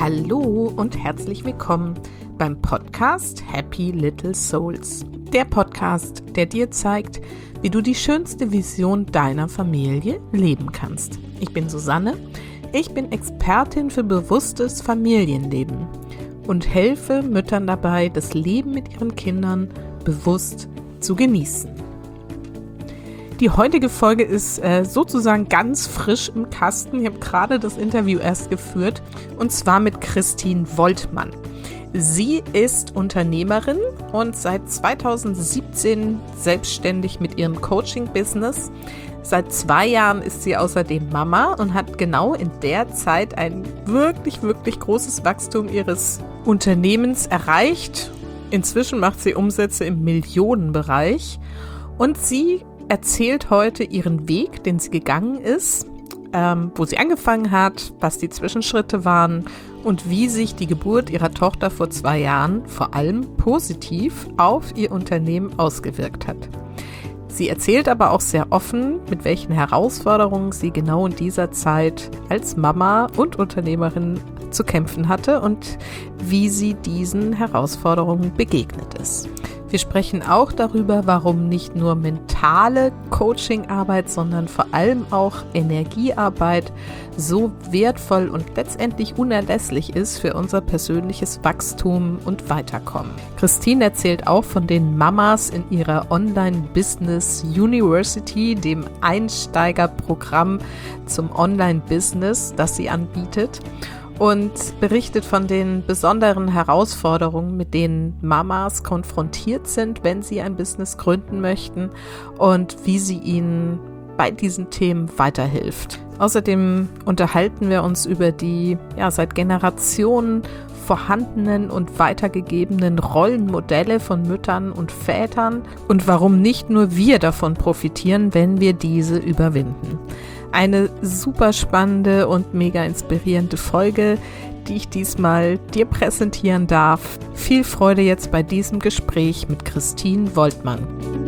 Hallo und herzlich willkommen beim Podcast Happy Little Souls. Der Podcast, der dir zeigt, wie du die schönste Vision deiner Familie leben kannst. Ich bin Susanne, ich bin Expertin für bewusstes Familienleben und helfe Müttern dabei, das Leben mit ihren Kindern bewusst zu genießen. Die heutige Folge ist sozusagen ganz frisch im Kasten. Ich habe gerade das Interview erst geführt und zwar mit Christine Woltmann. Sie ist Unternehmerin und seit 2017 selbstständig mit ihrem Coaching-Business. Seit 2 Jahren ist sie außerdem Mama und hat genau in der Zeit ein wirklich, wirklich großes Wachstum ihres Unternehmens erreicht. Inzwischen macht sie Umsätze im Millionenbereich und sie erzählt heute ihren Weg, den sie gegangen ist, wo sie angefangen hat, was die Zwischenschritte waren und wie sich die Geburt ihrer Tochter vor 2 Jahren vor allem positiv auf ihr Unternehmen ausgewirkt hat. Sie erzählt aber auch sehr offen, mit welchen Herausforderungen sie genau in dieser Zeit als Mama und Unternehmerin zu kämpfen hatte und wie sie diesen Herausforderungen begegnet ist. Wir sprechen auch darüber, warum nicht nur mentale Coachingarbeit, sondern vor allem auch Energiearbeit so wertvoll und letztendlich unerlässlich ist für unser persönliches Wachstum und Weiterkommen. Christine erzählt auch von den Mamas in ihrer Online-Business University, dem Einsteigerprogramm zum Online-Business, das sie anbietet. Und berichtet von den besonderen Herausforderungen, mit denen Mamas konfrontiert sind, wenn sie ein Business gründen möchten und wie sie ihnen bei diesen Themen weiterhilft. Außerdem unterhalten wir uns über die seit Generationen vorhandenen und weitergegebenen Rollenmodelle von Müttern und Vätern und warum nicht nur wir davon profitieren, wenn wir diese überwinden. Eine super spannende und mega inspirierende Folge, die ich diesmal dir präsentieren darf. Viel Freude jetzt bei diesem Gespräch mit Christine Woltmann.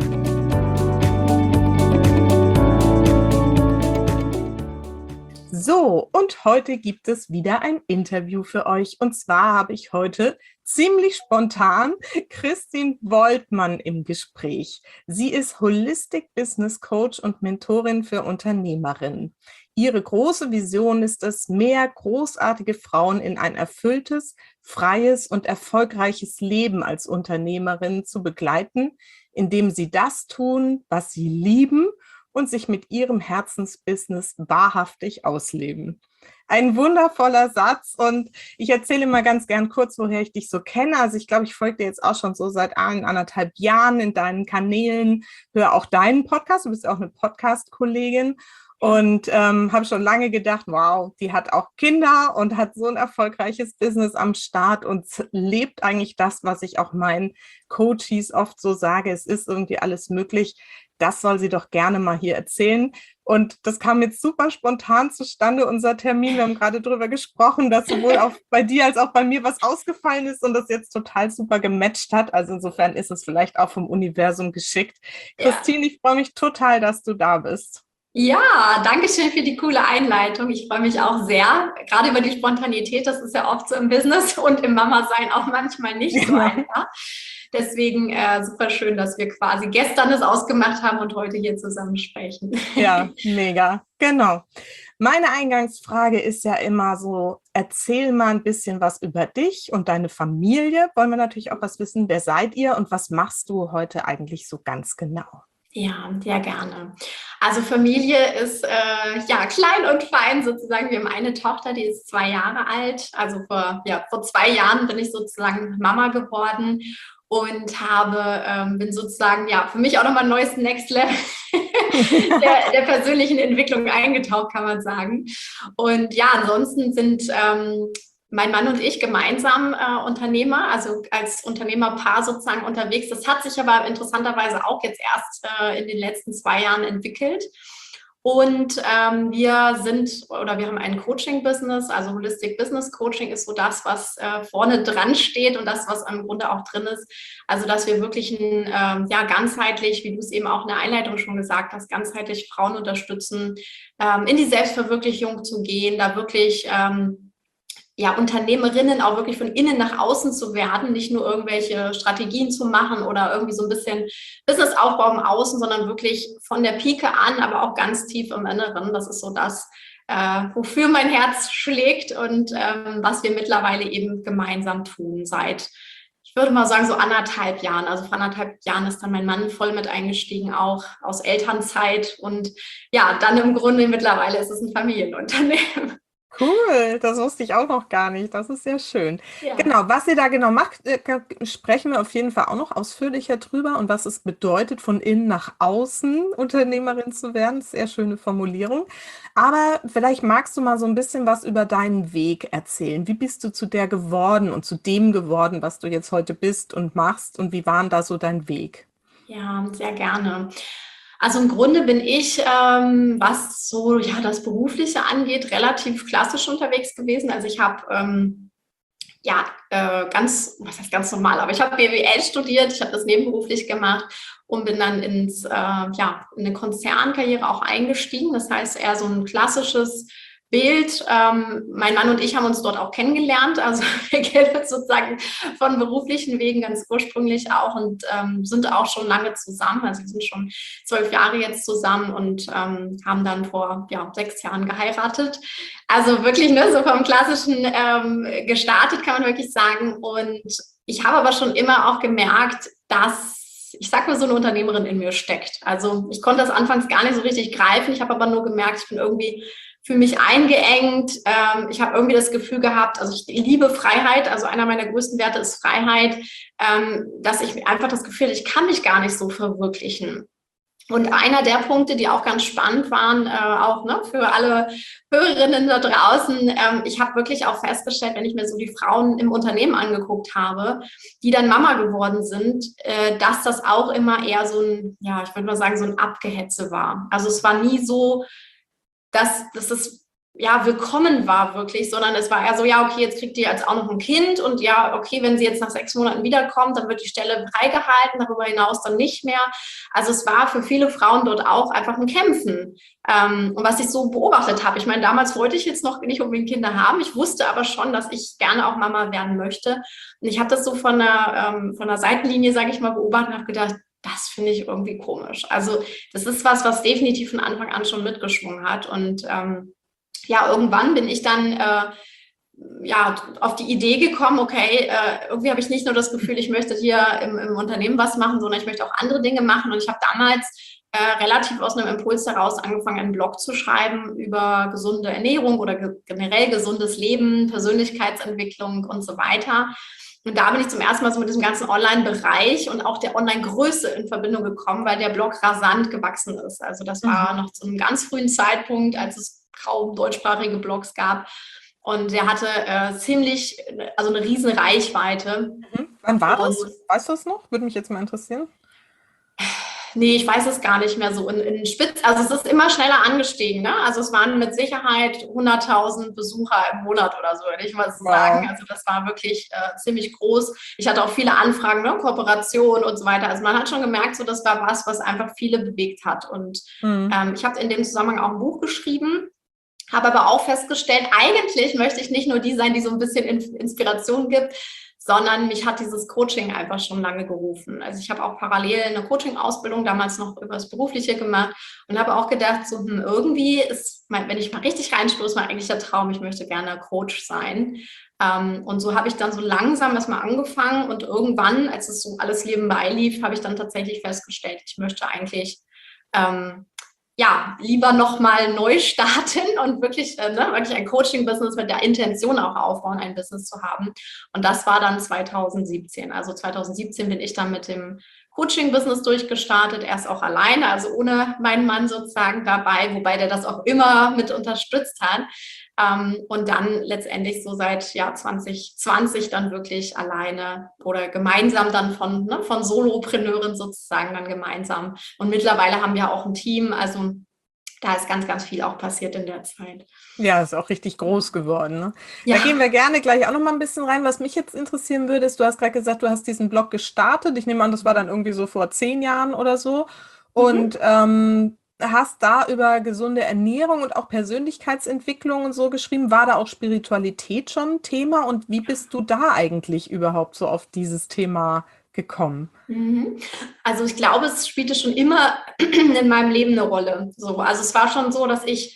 So, und heute gibt es wieder ein Interview für euch. Und zwar habe ich heute ziemlich spontan Christine Woltmann im Gespräch. Sie ist Holistic Business Coach und Mentorin für Unternehmerinnen. Ihre große Vision ist es, mehr großartige Frauen in ein erfülltes, freies und erfolgreiches Leben als Unternehmerin zu begleiten, indem sie das tun, was sie lieben und sich mit ihrem Herzensbusiness wahrhaftig ausleben. Ein wundervoller Satz und ich erzähle mal ganz gern kurz, woher ich dich so kenne. Also ich glaube, ich folge dir jetzt auch schon so seit 1,5 Jahren in deinen Kanälen, höre auch deinen Podcast, du bist auch eine Podcast-Kollegin und habe schon lange gedacht, wow, die hat auch Kinder und hat so ein erfolgreiches Business am Start und lebt eigentlich das, was ich auch meinen Coaches oft so sage, es ist irgendwie alles möglich. Das soll sie doch gerne mal hier erzählen. Und das kam jetzt super spontan zustande, unser Termin. Wir haben gerade darüber gesprochen, dass sowohl auch bei dir als auch bei mir was ausgefallen ist und das jetzt total super gematcht hat. Also insofern ist es vielleicht auch vom Universum geschickt. Ja. Christine, ich freue mich total, dass du da bist. Ja, danke schön für die coole Einleitung. Ich freue mich auch sehr, gerade über die Spontanität. Das ist ja oft so im Business und im Mama-Sein auch manchmal nicht so einfach. Deswegen super schön, dass wir quasi gestern es ausgemacht haben und heute hier zusammen sprechen. Ja, mega, genau. Meine Eingangsfrage ist ja immer so, erzähl mal ein bisschen was über dich und deine Familie. Wollen wir natürlich auch was wissen, wer seid ihr und was machst du heute eigentlich so ganz genau? Ja, sehr gerne. Also Familie ist klein und fein sozusagen. Wir haben eine Tochter, die ist 2 Jahre alt. Also vor 2 Jahren bin ich sozusagen Mama geworden und bin sozusagen für mich auch nochmal ein neues Next Level der persönlichen Entwicklung eingetaucht, kann man sagen. Und ja, ansonsten sind mein Mann und ich gemeinsam Unternehmer, also als Unternehmerpaar sozusagen unterwegs. Das hat sich aber interessanterweise auch jetzt erst in den letzten 2 Jahren entwickelt. Und wir haben ein Coaching-Business, also Holistic Business Coaching ist so das, was vorne dran steht und das, was im Grunde auch drin ist. Also, dass wir wirklich ganzheitlich, wie du es eben auch in der Einleitung schon gesagt hast, ganzheitlich Frauen unterstützen, in die Selbstverwirklichung zu gehen, da wirklich ja, Unternehmerinnen auch wirklich von innen nach außen zu werden, nicht nur irgendwelche Strategien zu machen oder irgendwie so ein bisschen Businessaufbau im Außen, sondern wirklich von der Pike an, aber auch ganz tief im Inneren. Das ist so das, wofür mein Herz schlägt und was wir mittlerweile eben gemeinsam tun seit, ich würde mal sagen, so 1,5 Jahren. Also vor 1,5 Jahren ist dann mein Mann voll mit eingestiegen, auch aus Elternzeit. Und ja, dann im Grunde mittlerweile ist es ein Familienunternehmen. Cool, das wusste ich auch noch gar nicht. Das ist sehr schön. Ja. Genau, was ihr da genau macht, sprechen wir auf jeden Fall auch noch ausführlicher drüber und was es bedeutet, von innen nach außen Unternehmerin zu werden. Sehr schöne Formulierung. Aber vielleicht magst du mal so ein bisschen was über deinen Weg erzählen. Wie bist du zu der geworden und zu dem geworden, was du jetzt heute bist und machst? Und wie war denn da so dein Weg? Ja, sehr gerne. Also im Grunde bin ich, was so ja das Berufliche angeht, relativ klassisch unterwegs gewesen. Also ich habe ja was heißt ganz normal, aber ich habe BWL studiert, ich habe das nebenberuflich gemacht und bin dann ja, in eine Konzernkarriere auch eingestiegen. Das heißt eher so ein klassisches Bild. Mein Mann und ich haben uns dort auch kennengelernt. Also wir kennen uns sozusagen von beruflichen Wegen ganz ursprünglich auch und sind auch schon lange zusammen. Also wir sind schon 12 Jahre jetzt zusammen und haben dann vor 6 Jahren geheiratet. Also wirklich ne, so vom Klassischen gestartet, kann man wirklich sagen. Und ich habe aber schon immer auch gemerkt, dass ich sag mal, so eine Unternehmerin in mir steckt. Also ich konnte das anfangs gar nicht so richtig greifen. Ich habe aber nur gemerkt, ich bin irgendwie für mich eingeengt. Ich habe irgendwie das Gefühl gehabt, also ich liebe Freiheit, also einer meiner größten Werte ist Freiheit, dass ich einfach das Gefühl, ich kann mich gar nicht so verwirklichen. Und einer der Punkte, die auch ganz spannend waren, auch ne, für alle Hörerinnen da draußen, ich habe wirklich auch festgestellt, wenn ich mir so die Frauen im Unternehmen angeguckt habe, die dann Mama geworden sind, dass das auch immer eher so ein, ja, ich würde mal sagen, so ein Abgehetze war. Also es war nie so, dass es ja willkommen war wirklich, sondern es war eher so, ja, okay, jetzt kriegt ihr jetzt auch noch ein Kind und ja, okay, wenn sie jetzt nach 6 Monaten wiederkommt, dann wird die Stelle freigehalten, darüber hinaus dann nicht mehr. Also es war für viele Frauen dort auch einfach ein Kämpfen. Und was ich so beobachtet habe, ich meine, damals wollte ich jetzt noch nicht unbedingt Kinder haben, ich wusste aber schon, dass ich gerne auch Mama werden möchte. Und ich habe das so von der Seitenlinie, sage ich mal, beobachtet und habe gedacht, das finde ich irgendwie komisch. Also das ist was definitiv von Anfang an schon mitgeschwungen hat. Und ja, irgendwann bin ich dann ja, auf die Idee gekommen, okay, irgendwie habe ich nicht nur das Gefühl, ich möchte hier im Unternehmen was machen, sondern ich möchte auch andere Dinge machen. Und ich habe damals relativ aus einem Impuls heraus angefangen, einen Blog zu schreiben über gesunde Ernährung oder generell gesundes Leben, Persönlichkeitsentwicklung und so weiter. Und da bin ich zum ersten Mal so mit diesem ganzen Online-Bereich und auch der Online-Größe in Verbindung gekommen, weil der Blog rasant gewachsen ist. Also das war noch zu einem ganz frühen Zeitpunkt, als es kaum deutschsprachige Blogs gab. Und der hatte also eine riesen Reichweite. Wann war das? Weißt du das noch? Würde mich jetzt mal interessieren. Nee, ich weiß es gar nicht mehr so in Spitz. Also es ist immer schneller angestiegen. Ne? Also es waren mit Sicherheit 100.000 Besucher im Monat oder so, würde ich mal so sagen. Also das war wirklich ziemlich groß. Ich hatte auch viele Anfragen, ne? Kooperation und so weiter. Also man hat schon gemerkt, so das war was einfach viele bewegt hat. Und ich habe in dem Zusammenhang auch ein Buch geschrieben. Habe aber auch festgestellt, eigentlich möchte ich nicht nur die sein, die so ein bisschen Inspiration gibt, sondern mich hat dieses Coaching einfach schon lange gerufen. Also ich habe auch parallel eine Coaching-Ausbildung damals noch über das Berufliche gemacht und habe auch gedacht, so irgendwie ist, wenn ich mal richtig reinstoße, mein eigentlicher Traum, ich möchte gerne Coach sein. Und so habe ich dann so langsam erstmal angefangen und irgendwann, als es so alles nebenbei lief, habe ich dann tatsächlich festgestellt, ich möchte eigentlich ja, lieber nochmal neu starten und wirklich ein Coaching-Business mit der Intention auch aufbauen, ein Business zu haben. Und das war dann 2017. Also 2017 bin ich dann mit dem Coaching-Business durchgestartet, erst auch alleine, also ohne meinen Mann sozusagen dabei, wobei der das auch immer mit unterstützt hat. Und dann letztendlich so seit 2020 dann wirklich alleine oder gemeinsam dann von Solopreneurin sozusagen dann gemeinsam. Und mittlerweile haben wir auch ein Team, also da ist ganz, ganz viel auch passiert in der Zeit. Ja, ist auch richtig groß geworden. Ne? Ja. Da gehen wir gerne gleich auch noch mal ein bisschen rein. Was mich jetzt interessieren würde, ist, du hast gerade gesagt, du hast diesen Blog gestartet. Ich nehme an, das war dann irgendwie so vor 10 Jahren oder so. Und hast da über gesunde Ernährung und auch Persönlichkeitsentwicklung und so geschrieben. War da auch Spiritualität schon ein Thema? Und wie bist du da eigentlich überhaupt so auf dieses Thema gekommen? Mhm. Also ich glaube, es spielte schon immer in meinem Leben eine Rolle. So, also es war schon so, dass ich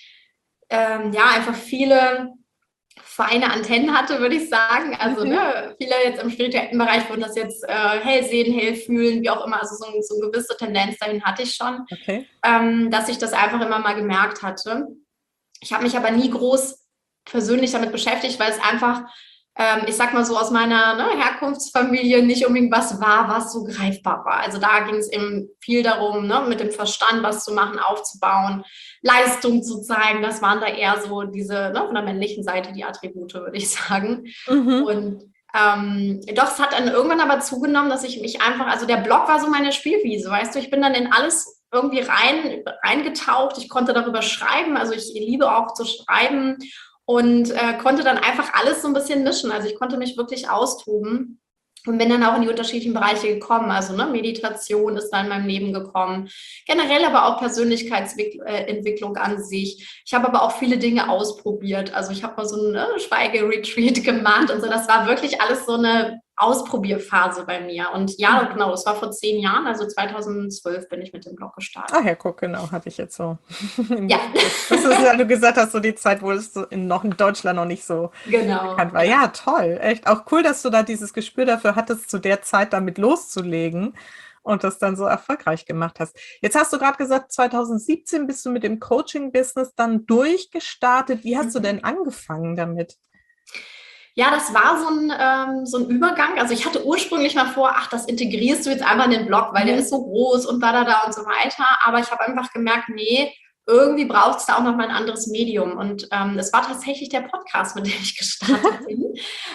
ja einfach viele feine Antennen hatte, würde ich sagen. Also Mhm. ne, viele jetzt im spirituellen Bereich würden das jetzt hell sehen, hell fühlen, wie auch immer. Also so eine gewisse Tendenz dahin hatte ich schon, Okay. dass ich das einfach immer mal gemerkt hatte. Ich habe mich aber nie groß persönlich damit beschäftigt, weil es einfach, ich sag mal so, aus meiner Herkunftsfamilie nicht unbedingt was war, was so greifbar war. Also da ging es eben viel darum, ne, mit dem Verstand was zu machen, aufzubauen, Leistung zu zeigen. Das waren da eher so diese, ne, von der männlichen Seite die Attribute, würde ich sagen. Mhm. Und doch, es hat dann irgendwann aber zugenommen, dass ich mich einfach, also der Blog war so meine Spielwiese, weißt du, ich bin dann in alles irgendwie reingetaucht, ich konnte darüber schreiben, also ich liebe auch zu schreiben und konnte dann einfach alles so ein bisschen mischen, also ich konnte mich wirklich austoben. Und bin dann auch in die unterschiedlichen Bereiche gekommen. Also ne, Meditation ist da in meinem Leben gekommen. Generell aber auch Persönlichkeitsentwicklung an sich. Ich habe aber auch viele Dinge ausprobiert. Also ich habe mal so einen Schweigeretreat gemacht und so. Das war wirklich alles so eine Ausprobierphase bei mir. Und ja, genau, das war vor 10 Jahren. Also 2012 bin ich mit dem Blog gestartet. Ach ja, guck, genau, hatte ich jetzt so im Ja, Gedächtnis. Das ist ja, du gesagt hast, so die Zeit, wo es so noch in Deutschland noch nicht so bekannt genau. war. Ja. Ja, toll. Echt auch cool, dass du da dieses Gespür dafür hattest, zu der Zeit damit loszulegen und das dann so erfolgreich gemacht hast. Jetzt hast du gerade gesagt, 2017 bist du mit dem Coaching-Business dann durchgestartet. Wie hast du Mhm. denn angefangen damit? Ja, das war so ein Übergang. Also ich hatte ursprünglich mal vor, ach, das integrierst du jetzt einfach in den Blog, weil der Mhm. ist so groß und da und so weiter. Aber ich habe einfach gemerkt, nee, irgendwie braucht es da auch noch mal ein anderes Medium. Und es war tatsächlich der Podcast, mit dem ich gestartet bin,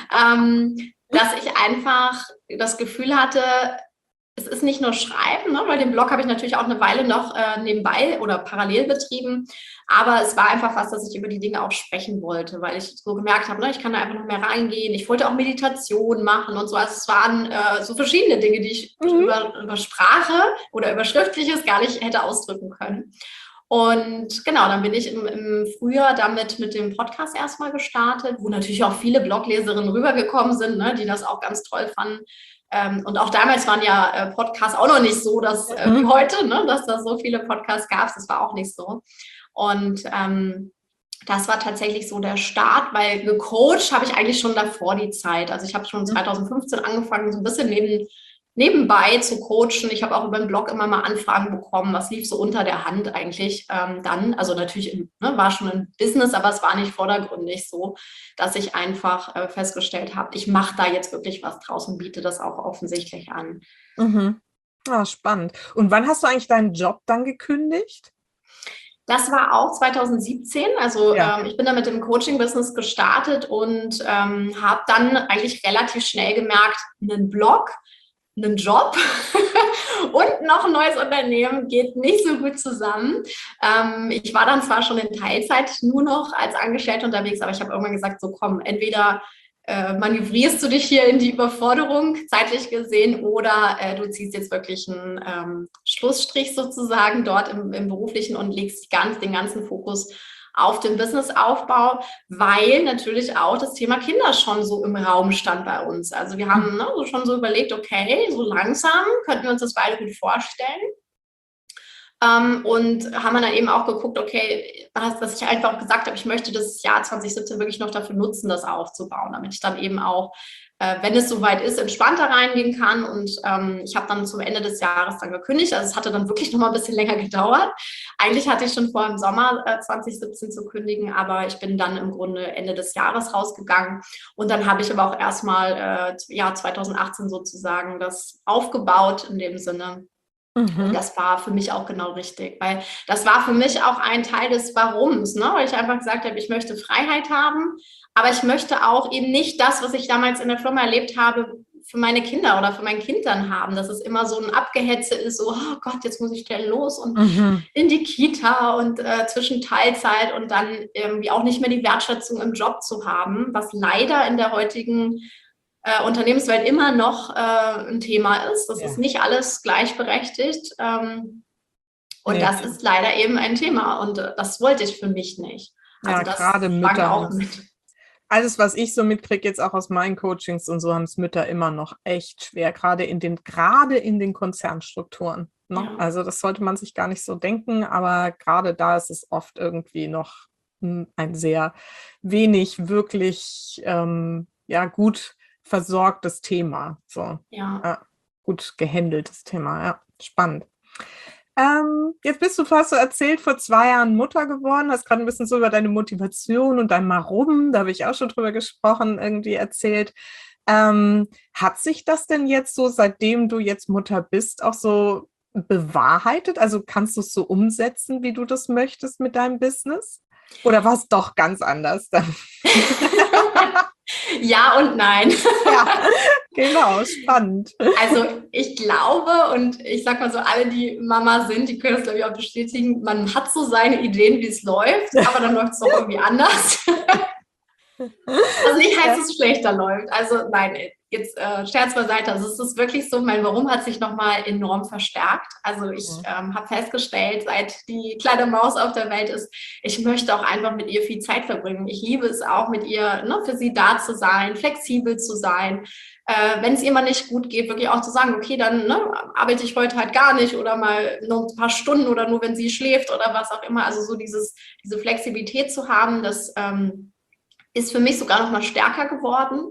dass ich einfach das Gefühl hatte, es ist nicht nur Schreiben, ne, weil den Blog habe ich natürlich auch eine Weile noch nebenbei oder parallel betrieben. Aber es war einfach was, dass ich über die Dinge auch sprechen wollte, weil ich so gemerkt habe, ne, ich kann da einfach noch mehr reingehen. Ich wollte auch Meditation machen und so. Also es waren so verschiedene Dinge, die ich Mhm. über Sprache oder über Schriftliches gar nicht hätte ausdrücken können. Und genau, dann bin ich im Frühjahr damit mit dem Podcast erstmal gestartet, wo natürlich auch viele Blogleserinnen rübergekommen sind, ne, die das auch ganz toll fanden. Und auch damals waren ja Podcasts auch noch nicht so, dass wie Mhm. heute, ne, dass da so viele Podcasts gab. Das war auch nicht so. Und das war tatsächlich so der Start, weil gecoacht habe ich eigentlich schon davor die Zeit. Also ich habe schon 2015 angefangen, so ein bisschen nebenbei zu coachen. Ich habe auch über den Blog immer mal Anfragen bekommen. Was lief so unter der Hand eigentlich dann? Also natürlich war schon ein Business, aber es war nicht vordergründig so, dass ich einfach festgestellt habe, ich mache da jetzt wirklich was draus und biete das auch offensichtlich an. Mhm. Ah, spannend. Und wann hast du eigentlich deinen Job dann gekündigt? Das war auch 2017. Also Ja. ich bin da mit dem Coaching-Business gestartet und habe dann eigentlich relativ schnell gemerkt, einen Blog, einen Job und noch ein neues Unternehmen geht nicht so gut zusammen. Ich war dann zwar schon in Teilzeit nur noch als Angestellte unterwegs, aber ich habe irgendwann gesagt, so komm, entweder manövrierst du dich hier in die Überforderung, zeitlich gesehen, oder du ziehst jetzt wirklich einen Schlussstrich sozusagen dort im Beruflichen und legst den ganzen Fokus auf den Businessaufbau, weil natürlich auch das Thema Kinder schon so im Raum stand bei uns. Also wir haben so schon so überlegt, okay, so langsam könnten wir uns das beide gut vorstellen. Und haben dann eben auch geguckt, okay, dass ich einfach gesagt habe, ich möchte das Jahr 2017 wirklich noch dafür nutzen, das aufzubauen, damit ich dann eben auch, wenn es soweit ist, entspannter reingehen kann. Und ich habe dann zum Ende des Jahres dann gekündigt. Also es hatte dann wirklich noch mal ein bisschen länger gedauert. Eigentlich hatte ich schon vor, im Sommer 2017 zu kündigen, aber ich bin dann im Grunde Ende des Jahres rausgegangen. Und dann habe ich aber auch erstmal 2018 sozusagen das aufgebaut in dem Sinne. Und Mhm. das war für mich auch genau richtig, weil das war für mich auch ein Teil des Warums, ne? Weil ich einfach gesagt habe, ich möchte Freiheit haben, aber ich möchte auch eben nicht das, was ich damals in der Firma erlebt habe, für meine Kinder oder für mein Kind dann haben, dass es immer so ein Abgehetze ist, so, oh Gott, jetzt muss ich schnell los und Mhm. in die Kita und zwischen Teilzeit und dann irgendwie auch nicht mehr die Wertschätzung im Job zu haben, was leider in der heutigen Unternehmenswelt immer noch ein Thema ist. Das ist Ja. nicht alles gleichberechtigt. Und Nee. das ist leider eben ein Thema und das wollte ich für mich nicht. Also Ja, das gerade schwang Mütter auch haben mit. alles, was ich so mitkriege, jetzt auch aus meinen Coachings und so, haben es Mütter immer noch echt schwer, gerade in den Konzernstrukturen. Ne? Ja, Also das sollte man sich gar nicht so denken, aber gerade da ist es oft irgendwie noch ein sehr wenig wirklich ja, gut versorgtes Thema. So, ja. ja, gut gehandeltes Thema. Ja, spannend. Jetzt bist du fast so erzählt, vor 2 Jahren Mutter geworden, hast gerade ein bisschen so über deine Motivation und dein Warum, da habe ich auch schon drüber gesprochen, irgendwie erzählt. Hat sich das denn jetzt so, seitdem du jetzt Mutter bist, auch so bewahrheitet? Also kannst du es so umsetzen, wie du das möchtest mit deinem Business? Oder war es doch ganz anders dann? Ja und nein. Ja, genau, spannend. Also ich glaube und ich sag mal so, alle, die Mama sind, die können das glaube ich auch bestätigen, man hat so seine Ideen, wie es läuft, aber dann läuft es doch irgendwie anders. Also nicht heißt, dass es schlechter läuft. Also nein, jetzt Scherz beiseite. Also es ist wirklich so, mein Warum hat sich nochmal enorm verstärkt. Also ich habe festgestellt, seit die kleine Maus auf der Welt ist, ich möchte auch einfach mit ihr viel Zeit verbringen. Ich liebe es auch, mit ihr für sie da zu sein, flexibel zu sein. Wenn es ihr mal nicht gut geht, wirklich auch zu sagen, okay, dann arbeite ich heute halt gar nicht oder mal nur ein paar Stunden oder nur, wenn sie schläft oder was auch immer. Also so diese Flexibilität zu haben, das ist für mich sogar noch mal stärker geworden,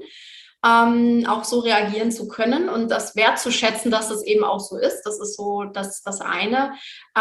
auch so reagieren zu können und das wertzuschätzen, dass es eben auch so ist. Das ist so das eine.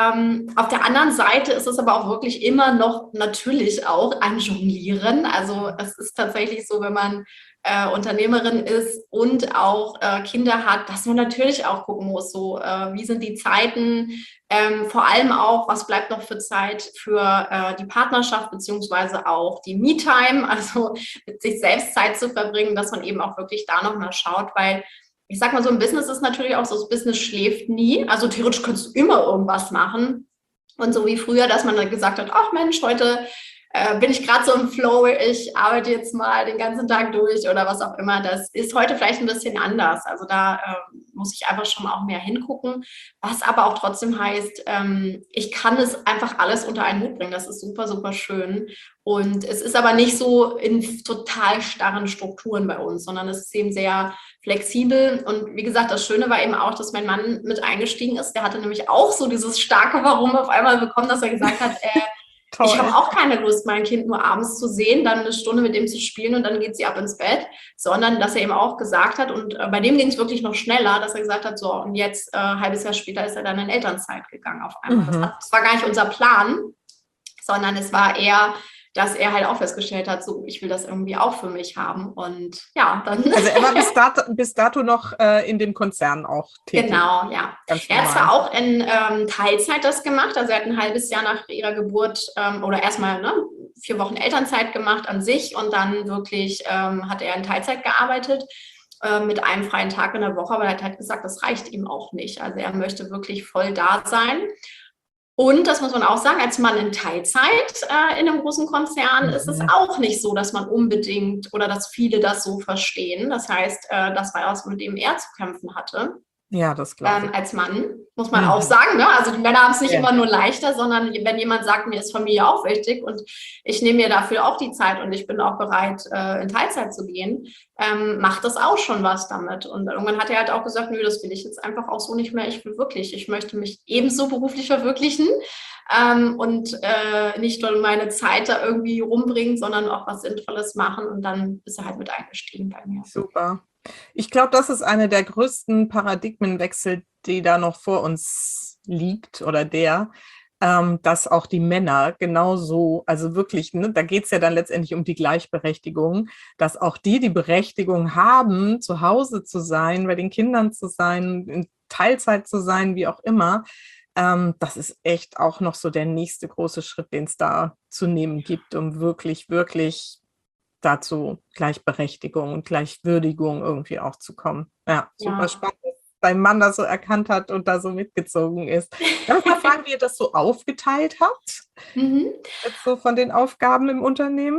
Auf der anderen Seite ist es aber auch wirklich immer noch natürlich auch ein Jonglieren. Also es ist tatsächlich so, wenn man Unternehmerin ist und auch Kinder hat, dass man natürlich auch gucken muss, so wie sind die Zeiten, vor allem auch, was bleibt noch für Zeit für die Partnerschaft beziehungsweise auch die Me-Time, also mit sich selbst Zeit zu verbringen, dass man eben auch wirklich da nochmal schaut, weil ich sag mal so, im Business ist natürlich auch so, das Business schläft nie, also theoretisch kannst du immer irgendwas machen und so wie früher, dass man dann gesagt hat, ach Mensch, heute bin ich gerade so im Flow, ich arbeite jetzt mal den ganzen Tag durch oder was auch immer. Das ist heute vielleicht ein bisschen anders. Also da muss ich einfach schon auch mehr hingucken. Was aber auch trotzdem heißt, ich kann es einfach alles unter einen Hut bringen. Das ist super, super schön. Und es ist aber nicht so in total starren Strukturen bei uns, sondern es ist eben sehr flexibel. Und wie gesagt, das Schöne war eben auch, dass mein Mann mit eingestiegen ist. Der hatte nämlich auch so dieses starke Warum auf einmal bekommen, dass er gesagt hat, ich habe auch keine Lust, mein Kind nur abends zu sehen, dann eine Stunde mit dem zu spielen und dann geht sie ab ins Bett, sondern dass er eben auch gesagt hat, und bei dem ging es wirklich noch schneller, dass er gesagt hat, so, und jetzt, halbes Jahr später ist er dann in Elternzeit gegangen auf einmal. Das war gar nicht unser Plan, sondern es war eher, dass er halt auch festgestellt hat, so, ich will das irgendwie auch für mich haben. Und ja, dann. Also er war bis dato noch in dem Konzern auch tätig. Genau, ja. Er hat zwar auch in Teilzeit das gemacht, also er hat ein halbes Jahr nach ihrer Geburt oder erstmal 4 Wochen Elternzeit gemacht an sich und dann wirklich hat er in Teilzeit gearbeitet mit einem freien Tag in der Woche, aber er hat halt gesagt, das reicht ihm auch nicht. Also er möchte wirklich voll da sein. Und das muss man auch sagen, als Mann in Teilzeit in einem großen Konzern ist es auch nicht so, dass man unbedingt oder dass viele das so verstehen. Das heißt, das war was, mit dem er zu kämpfen hatte. Ja, das glaube ich. Als Mann, muss man auch sagen. Ne? Also die Männer haben es nicht immer nur leichter, sondern wenn jemand sagt, mir ist Familie auch wichtig und ich nehme mir dafür auch die Zeit und ich bin auch bereit, in Teilzeit zu gehen, macht das auch schon was damit. Und irgendwann hat er halt auch gesagt, nö, das will ich jetzt einfach auch so nicht mehr. Ich möchte mich ebenso beruflich verwirklichen und nicht nur meine Zeit da irgendwie rumbringen, sondern auch was Sinnvolles machen. Und dann ist er halt mit eingestiegen bei mir. Super. Ich glaube, das ist einer der größten Paradigmenwechsel, die da noch vor uns liegt oder dass auch die Männer genauso, also wirklich, da geht es ja dann letztendlich um die Gleichberechtigung, dass auch die Berechtigung haben, zu Hause zu sein, bei den Kindern zu sein, in Teilzeit zu sein, wie auch immer. Das ist echt auch noch so der nächste große Schritt, den es da zu nehmen gibt, um wirklich, wirklich dazu Gleichberechtigung und Gleichwürdigung irgendwie auch zu kommen. Ja, super spannend, dass dein Mann das so erkannt hat und da so mitgezogen ist. Darf ich mal fragen, wie ihr das so aufgeteilt habt? Jetzt so von den Aufgaben im Unternehmen?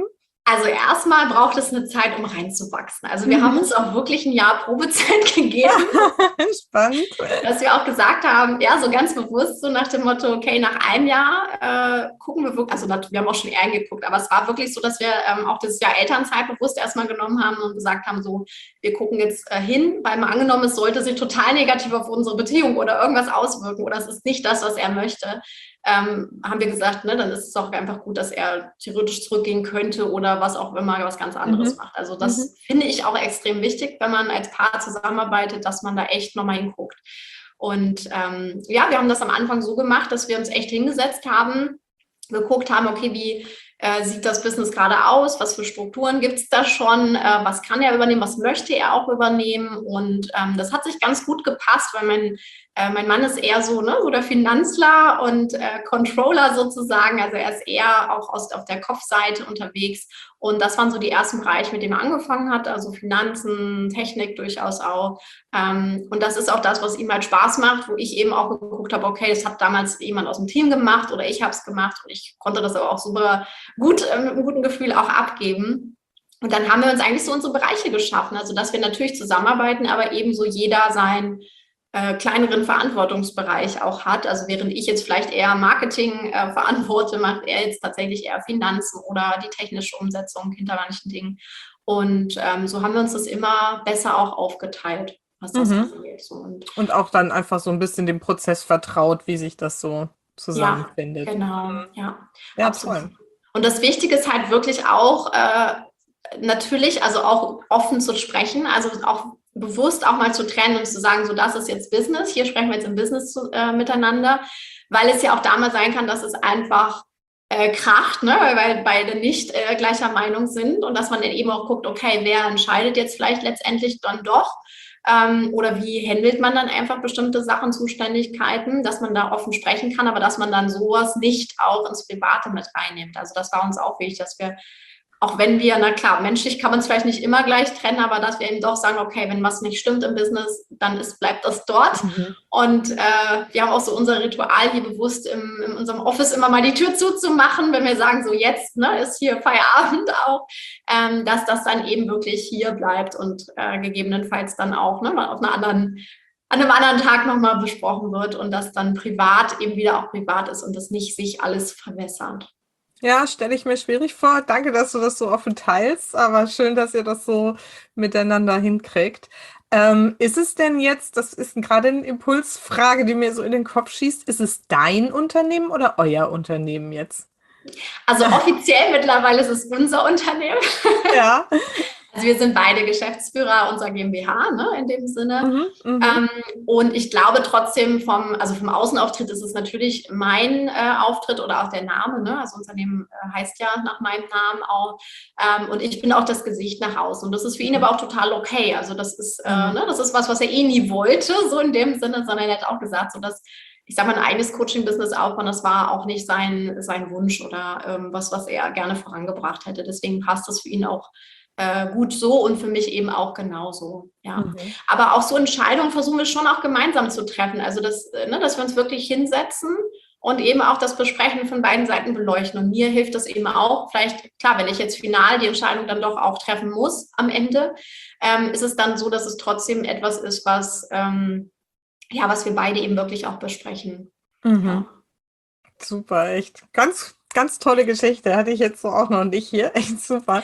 Also erstmal braucht es eine Zeit, um reinzuwachsen. Also wir haben uns auch wirklich ein Jahr Probezeit gegeben. Spannend. Dass wir auch gesagt haben, ja, so ganz bewusst, so nach dem Motto, okay, nach einem Jahr gucken wir wirklich, also wir haben auch schon eher geguckt, aber es war wirklich so, dass wir auch das Jahr Elternzeit bewusst erstmal genommen haben und gesagt haben, so, wir gucken jetzt hin, weil mal angenommen, es sollte sich total negativ auf unsere Beziehung oder irgendwas auswirken oder es ist nicht das, was er möchte, haben wir gesagt, ne, dann ist es auch einfach gut, dass er theoretisch zurückgehen könnte oder was auch immer, was ganz anderes macht. Also das finde ich auch extrem wichtig, wenn man als Paar zusammenarbeitet, dass man da echt nochmal hinguckt. Und ja, wir haben das am Anfang so gemacht, dass wir uns echt hingesetzt haben, geguckt haben, okay, wie sieht das Business gerade aus, was für Strukturen gibt es da schon, was kann er übernehmen, was möchte er auch übernehmen und das hat sich ganz gut gepasst, weil mein Mann ist eher so, ne, so der Finanzler und Controller sozusagen, also er ist eher auch auf der Kopfseite unterwegs und das waren so die ersten Bereiche, mit denen er angefangen hat, also Finanzen, Technik durchaus auch und das ist auch das, was ihm halt Spaß macht, wo ich eben auch geguckt habe, okay, das hat damals jemand aus dem Team gemacht oder ich habe es gemacht und ich konnte das aber auch super gut, mit einem guten Gefühl auch abgeben. Und dann haben wir uns eigentlich so unsere Bereiche geschaffen, also dass wir natürlich zusammenarbeiten, aber eben so jeder seinen kleineren Verantwortungsbereich auch hat. Also während ich jetzt vielleicht eher Marketing verantworte, macht er jetzt tatsächlich eher Finanzen oder die technische Umsetzung hinter manchen Dingen. Und so haben wir uns das immer besser auch aufgeteilt, was das angeht. So. Und auch dann einfach so ein bisschen dem Prozess vertraut, wie sich das so zusammenfindet. Ja, genau, ja, absolut. Toll. Und das Wichtige ist halt wirklich auch natürlich, also auch offen zu sprechen, also auch bewusst auch mal zu trennen und zu sagen, so das ist jetzt Business, hier sprechen wir jetzt im Business miteinander, weil es ja auch da mal sein kann, dass es einfach kracht, ne? Weil beide nicht gleicher Meinung sind und dass man dann eben auch guckt, okay, wer entscheidet jetzt vielleicht letztendlich dann doch oder wie handelt man dann einfach bestimmte Sachen, Zuständigkeiten, dass man da offen sprechen kann, aber dass man dann sowas nicht auch ins Private mit reinnimmt. Also das war uns auch wichtig, dass wir auch wenn wir, na klar, menschlich kann man es vielleicht nicht immer gleich trennen, aber dass wir eben doch sagen, okay, wenn was nicht stimmt im Business, dann bleibt das dort. Und wir haben auch so unser Ritual hier bewusst in unserem Office immer mal die Tür zuzumachen, wenn wir sagen, so jetzt ist hier Feierabend auch, dass das dann eben wirklich hier bleibt und gegebenenfalls dann auch mal auf an einem anderen Tag nochmal besprochen wird und das dann privat eben wieder auch privat ist und das nicht sich alles verwässert. Ja, stelle ich mir schwierig vor. Danke, dass du das so offen teilst, aber schön, dass ihr das so miteinander hinkriegt. Ist es denn jetzt, das ist gerade eine Impulsfrage, die mir so in den Kopf schießt, ist es dein Unternehmen oder euer Unternehmen jetzt? Also offiziell mittlerweile ist es unser Unternehmen. Ja. Also wir sind beide Geschäftsführer unserer GmbH, ne, in dem Sinne. Und ich glaube trotzdem vom Außenauftritt ist es natürlich mein Auftritt oder auch der Name, ne? Also Unternehmen heißt ja nach meinem Namen auch. Und ich bin auch das Gesicht nach außen. Und das ist für ihn aber auch total okay. Also das ist, das ist was er eh nie wollte, so in dem Sinne, sondern er hat auch gesagt, so dass ich sage mal, ein eigenes Coaching-Business aufbauen, das war auch nicht sein Wunsch oder was er gerne vorangebracht hätte. Deswegen passt das für ihn auch gut so und für mich eben auch genauso. Ja. Aber auch so Entscheidungen versuchen wir schon auch gemeinsam zu treffen. Also dass wir uns wirklich hinsetzen und eben auch das Besprechen von beiden Seiten beleuchten. Und mir hilft das eben auch, vielleicht, klar, wenn ich jetzt final die Entscheidung dann doch auch treffen muss am Ende, ist es dann so, dass es trotzdem etwas ist, was wir beide eben wirklich auch besprechen. Ja. Super, echt. Ganz, ganz tolle Geschichte. Hatte ich jetzt so auch noch nicht hier. Echt super.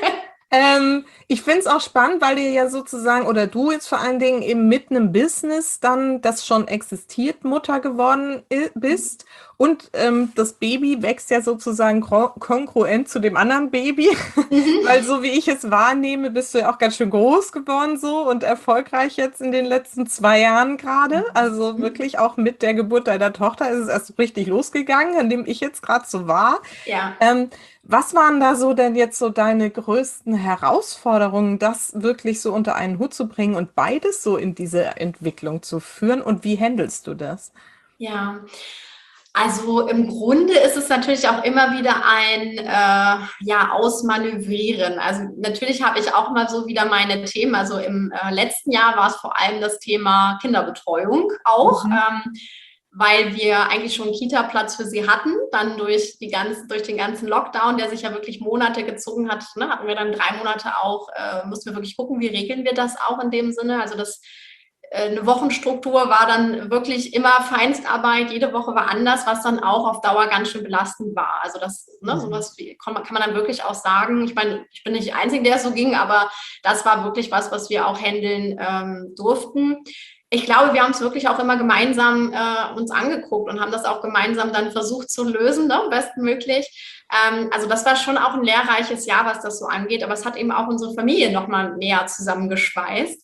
Ich finde es auch spannend, weil ihr ja sozusagen, oder du jetzt vor allen Dingen eben mit einem Business dann, das schon existiert, Mutter geworden bist. Und das Baby wächst ja sozusagen kongruent zu dem anderen Baby. Weil so wie ich es wahrnehme, bist du ja auch ganz schön groß geworden so und erfolgreich jetzt in den letzten 2 Jahren gerade. Also wirklich auch mit der Geburt deiner Tochter ist es erst richtig losgegangen, an dem ich jetzt gerade so war. Ja. Was waren da so denn jetzt so deine größten Herausforderungen, das wirklich so unter einen Hut zu bringen und beides so in diese Entwicklung zu führen? Und wie handelst du das? Ja, also im Grunde ist es natürlich auch immer wieder ein Ausmanövrieren. Also natürlich habe ich auch mal so wieder meine Themen. Also im letzten Jahr war es vor allem das Thema Kinderbetreuung auch. weil wir eigentlich schon einen Kita-Platz für sie hatten. Dann durch den ganzen Lockdown, der sich ja wirklich Monate gezogen hat, ne, hatten wir dann 3 Monate auch, mussten wir wirklich gucken, wie regeln wir das auch in dem Sinne. Also eine Wochenstruktur war dann wirklich immer Feinstarbeit, jede Woche war anders, was dann auch auf Dauer ganz schön belastend war. Also sowas kann man dann wirklich auch sagen. Ich meine, ich bin nicht die Einzige, der es so ging, aber das war wirklich was wir auch handeln durften. Ich glaube, wir haben es wirklich auch immer gemeinsam uns angeguckt und haben das auch gemeinsam dann versucht zu lösen, ne, bestmöglich. Also das war schon auch ein lehrreiches Jahr, was das so angeht, aber es hat eben auch unsere Familie nochmal näher zusammengeschweißt.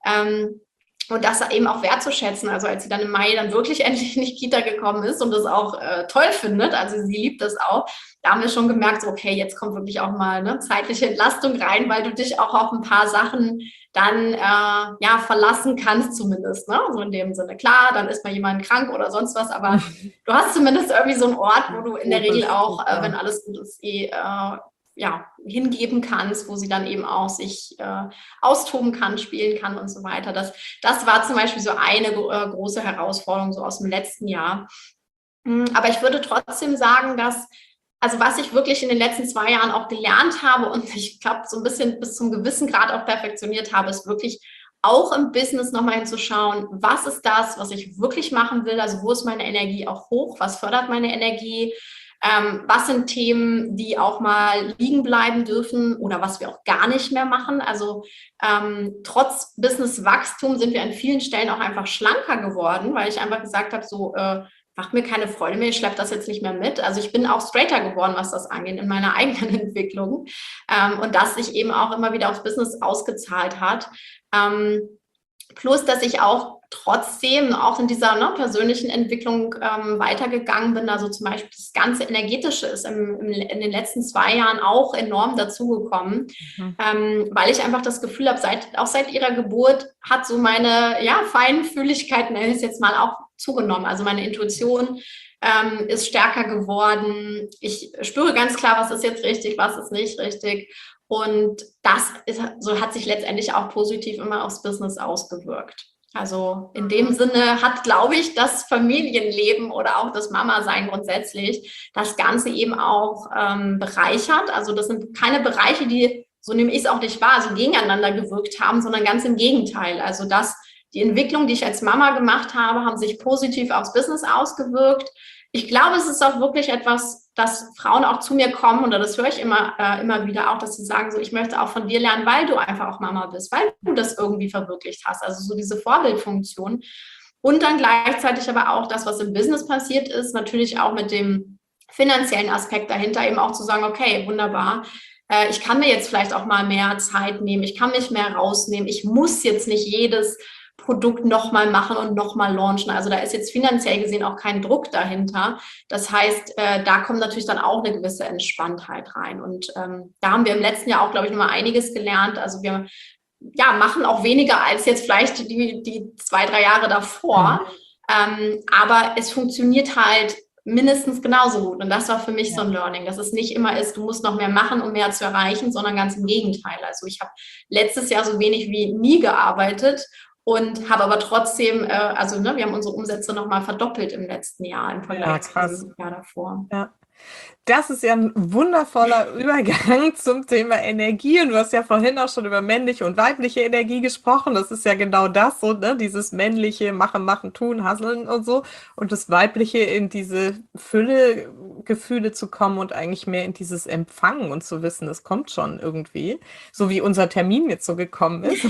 Und das eben auch wertzuschätzen. Also als sie dann im Mai dann wirklich endlich in die Kita gekommen ist und das auch toll findet, also sie liebt das auch, da haben wir schon gemerkt, so, okay, jetzt kommt wirklich auch mal eine zeitliche Entlastung rein, weil du dich auch auf ein paar Sachen dann verlassen kannst zumindest, ne? So in dem Sinne. Klar, dann ist mal jemand krank oder sonst was, aber du hast zumindest irgendwie so einen Ort, wo du in der Regel auch, wenn alles gut ist, hingeben kannst, wo sie dann eben auch sich austoben kann, spielen kann und so weiter. Das war zum Beispiel so eine große Herausforderung so aus dem letzten Jahr. Aber ich würde trotzdem sagen, also was ich wirklich in den letzten 2 Jahren auch gelernt habe und ich glaube so ein bisschen bis zum gewissen Grad auch perfektioniert habe, ist wirklich auch im Business nochmal hinzuschauen, was ist das, was ich wirklich machen will, also wo ist meine Energie auch hoch, was fördert meine Energie, was sind Themen, die auch mal liegen bleiben dürfen oder was wir auch gar nicht mehr machen. Also trotz Businesswachstum sind wir an vielen Stellen auch einfach schlanker geworden, weil ich einfach gesagt habe, so macht mir keine Freude mehr, ich schleppe das jetzt nicht mehr mit. Also ich bin auch straighter geworden, was das angeht, in meiner eigenen Entwicklung. Und das sich eben auch immer wieder aufs Business ausgezahlt hat. Plus, dass ich auch trotzdem auch in dieser persönlichen Entwicklung weitergegangen bin. Also zum Beispiel das ganze Energetische ist in den letzten 2 Jahren auch enorm dazugekommen, weil ich einfach das Gefühl habe, seit ihrer Geburt hat so meine Feinfühligkeit, nenne ich es jetzt mal, auch zugenommen. Also meine Intuition ist stärker geworden. Ich spüre ganz klar, was ist jetzt richtig, was ist nicht richtig. Und so hat sich letztendlich auch positiv immer aufs Business ausgewirkt. Also in dem Sinne hat, glaube ich, das Familienleben oder auch das Mama-Sein grundsätzlich das Ganze eben auch bereichert. Also das sind keine Bereiche, die, so nehme ich es auch nicht wahr, so gegeneinander gewirkt haben, sondern ganz im Gegenteil. Also die Entwicklung, die ich als Mama gemacht habe, haben sich positiv aufs Business ausgewirkt. Ich glaube, es ist auch wirklich etwas, dass Frauen auch zu mir kommen, oder das höre ich immer wieder auch, dass sie sagen, so, ich möchte auch von dir lernen, weil du einfach auch Mama bist, weil du das irgendwie verwirklicht hast. Also so diese Vorbildfunktion. Und dann gleichzeitig aber auch das, was im Business passiert ist, natürlich auch mit dem finanziellen Aspekt dahinter, eben auch zu sagen, okay, wunderbar, ich kann mir jetzt vielleicht auch mal mehr Zeit nehmen, ich kann mich mehr rausnehmen, ich muss jetzt nicht jedes Produkt nochmal machen und nochmal launchen. Also da ist jetzt finanziell gesehen auch kein Druck dahinter. Das heißt, da kommt natürlich dann auch eine gewisse Entspanntheit rein. Und da haben wir im letzten Jahr auch, glaube ich, nochmal einiges gelernt. Also wir machen auch weniger als jetzt vielleicht die 2-3 Jahre davor. Aber es funktioniert halt mindestens genauso gut. Und das war für mich so ein Learning, dass es nicht immer ist, du musst noch mehr machen, um mehr zu erreichen, sondern ganz im Gegenteil. Also ich habe letztes Jahr so wenig wie nie gearbeitet und habe aber trotzdem, wir haben unsere Umsätze nochmal verdoppelt im letzten Jahr im Vergleich zum Jahr davor. Ja. Das ist ja ein wundervoller Übergang zum Thema Energie. Und du hast ja vorhin auch schon über männliche und weibliche Energie gesprochen. Das ist ja genau das, so, ne? Dieses männliche machen, tun, hasseln und so. Und das weibliche in diese Fülle-Gefühle zu kommen und eigentlich mehr in dieses Empfangen und zu wissen, es kommt schon irgendwie. So wie unser Termin jetzt so gekommen ist.